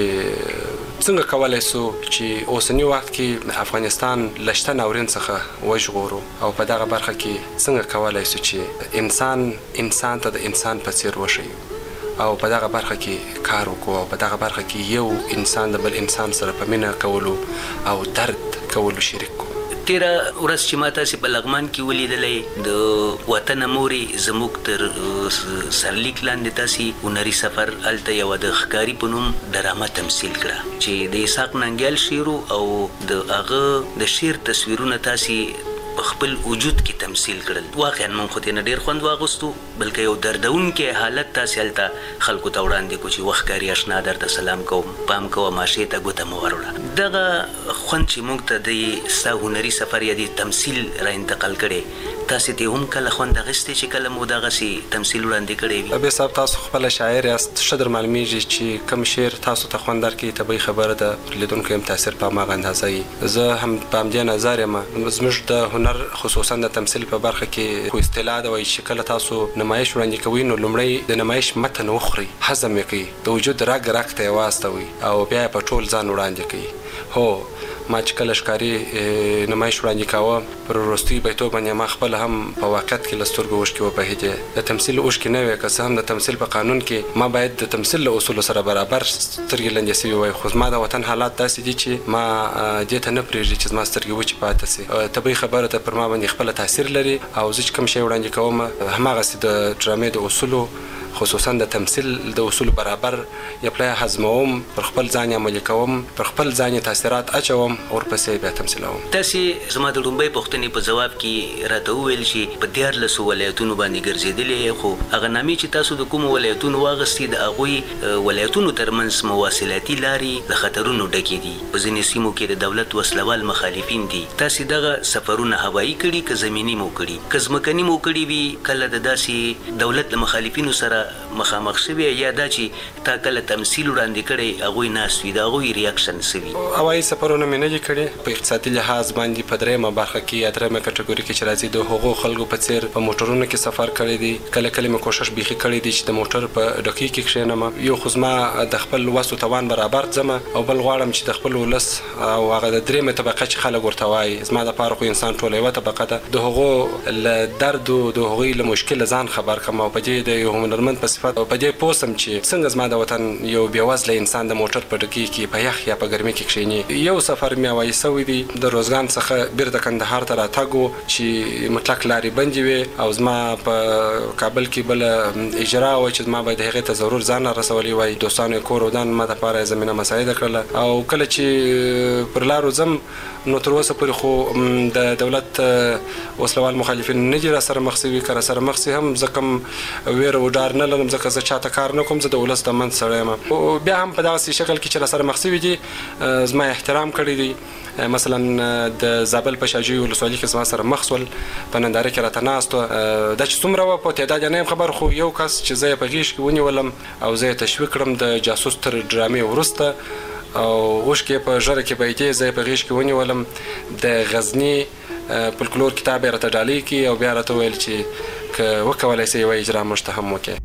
چې څنګه کولی شو چې اوسنی وخت کې افغانستان له شته ناورین څخه وژغورو او په دغه برخه کې څنګه کولی شو چې انسان ته د انسان په څیر وښیو او په دغه برخه کې کار وکړو او په دغه برخه کې یو انسان د بل انسان سره په مینه کولو او درد کولو شریک کړو. تیره ورځ چې ما تاسې په لغمان کې ولیدلی د وطن مورې زموږ تر سرلیک لاندې تاسې هنري سفر هلته یوه د ښکاري په نوم ډرامه تمثیل کړه چې د اسحاق ننګیال شعر او د هغه د شعر تصویرونه تاسې په خپل وجود کې تمثیل کړل. واقعا موږ خو ترې نه ډېر خوند واغوستو بلکې یو دردونکی حالت تاسې هلته خلکو ته وړاندې کړو چې وښکاري اشنا درته سلام کوم، پام کوه ماشې ته ګوته مه وروړه. دغه خوند چې موږ ته د ستا هنري سفر یا د تمثیل را انتقال کړی تاسې ته هم کله خوند اخیستی چې کله مو دغسې تمثیل وړاندې کړی وي؟ ابي صاحب تاسو خپله شاعر یاست، ښه در معلومیږي چې کوم شعر تاسو ته خوند درکوي طبیعي خبره ده، پر لیدونکو هم تاثیر په هماغه اندازه وي. زه هم په همدې نظر یم. زموږ د هنر خصوصا د تمثیل په برخه کې خو اصطلاح ده وایي چې کله تاسو نمایش وړاندې کوئ نو لومړی د نمایش متن وخورئ، هضم یې کوئ، د وجود رګ ته یې واستوئ او بیا یې په ټول ځان وړاندې کوئ. هو ما چې کله ښکاري نمایش وړاندې کاوه پر وروستي بیتو باندې ما خپله هم په واقعیت کې له سترګو اوښکې وبهېدې. د تمثیل اوښکې نه وې، که څه هم د تمثیل په قانون کې ما باید د تمثیل له اصولو سره برابر سترګې لندې سوي وای، خو زما د وطن حالات داسې دي چې ما دې ته نه پرېږدي چې زما سترګې وچې پاتې سي. طبیعي خبره ده پر ما باندې خپله تاثیر لري او زه چې کوم شی وړاندې کوم هماغسې د ډرامې د اصولو خصوصا د تمثیل د اصول برابر یا پلی هضموم، پر خپل ځان عملي کوم، پر خپل ځان تاثیرات اچوم او ورپسې بیا تمثیلوم. تاسې زما د لومړۍ پوښتنې په ځواب کې راته وویل چې په 14 ولایتونو باندې ګرځېدلې، خو هغه نامې چې تاسو د کومو ولایتونو واغستې د هغوی ولایتونو ترمنځ مواصلاتي لارې له خطرونو ډکې دي. په ځینې سیمو کې د دولت وسلوال مخالفین دي. تاسې دغه سفرونه هوایي کړي که زمیني مو کړي؟ که ځمکني مو کړي وي کله د داسې دولت له مخالفینو سره مخامخ شوي یا دا چې تا کله تمثیل وړاندې کړی هغوی ناست وي د هغوی ریاکشن څه وي؟ هوایي سفرونه مې نه دي کړي. په اقتصادي لحاظ باندې په درېیمه برخه کې یا درېیمه کټګوري کې چې راځي د هغو خلکو په څېر په موټرونو کې سفر کړی دی. کله کله مې کوشش بیخي کړی دی چې د موټر په ډکۍ کې کښېنم. یو خو زما د خپل وس و توان برابر ځم او بل غواړم چې د خپل ولس او هغه د درېیمې طبقه چې خلک ورته وایي زما دپاره خو انسان ټوله یوه طبقه ده، د هغو له درد و د هغوی له مشکله ځان خبر کړم او په دې د یو هنرمند په صفت او په دې پوه سم چې څنګه زما د وطن یو بېوزله انسان د موټر په ډکۍ کې په یخ یا په ګرمۍ کې کښېني. یو سفر مې هوایي سوی دی د روزګان څخه بیرته کندهار ته راتګ و چې مطلق لارې بندې وې او زما په کابل کې بله اجرا وه چې زما باید هغې ته ضرور ځان رسولی وای. دوستانو یې کور ودان ما دپاره یې زمینه مساعده کړله او کله چې پر لارو ځم نو تر اوسه پورې خو د دولت وسلوال مخالفین نه دي راسره مخ سوي. که راسره مخ سي هم زه کوم ویره و ډار نه لرم ځکه زه چاته کار نه کوم، زه د ولس د منځ سړی یم. بیا هم په دغسې شکل کې چې راسره مخ سوي دي زما احترام کړی دی. مثلا د زابل په شاجوی ولسوالي کې زما سره مخ سول، په ننداره کې راته ناست و. دا چې څومره وه په تعداد نه یم خبر، خو یو کس چې زه یې په غېږ کې ونیولم او زه یې تشویق کړم د جاسوس تر ډرامې وروسته او اوښکې په ژره کې به یې ځای په غیږ کې ونیولم. د غزني فولکلور کتاب یې راته ډالۍ کړي او بیا راته وویل چې که وکولی سئ یوه اجرا موږ ته هم وکړئ.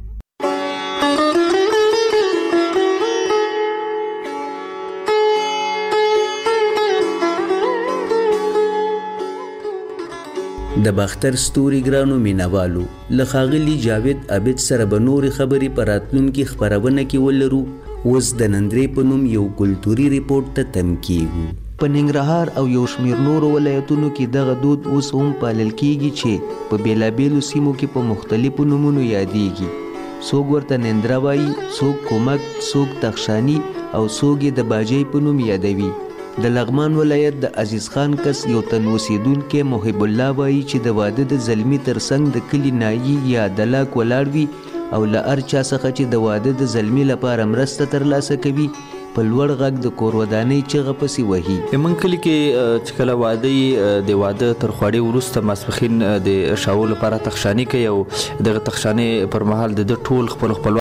د باختر ستوري ګرانو مینوالو له ښاغلي جاوید عابد سره به نورې خبرې په راتلونکي خپرونه کې ولرو. اوس د نندرې په نوم یو کلتوري ریپورټ ته تم کیږو. په ننګرهار او یو شمیر نورو ولایتونو کې دغه دود اوس هم پالل کیږي چې په بیلابیلو سیمو کې په مختلفو نومونو یادیږي. څوک ورته نندره وایي، څوک کومک، څوک تخشانی او څوک یې د باجۍ په نوم یادوي. د لغمان ولایت د عزیز خان کس یو تن اوسیدونکی محب الله وایي چې د واده د زلمي ترڅنګ د کلي نایي یا دلاک ولاړ وي او له هر چا څخه چې د واده د زلمي لپاره مرسته ترلاسه کوي په لوړ غږ د کور ودانۍ چغه پسې وهي. زموږ کلي کې چې کله واده د واده تر خوړې وروسته ماسپښین د شاو لپاره تخشانی کوي او دغه تخشانی پر مهال د ټول خپل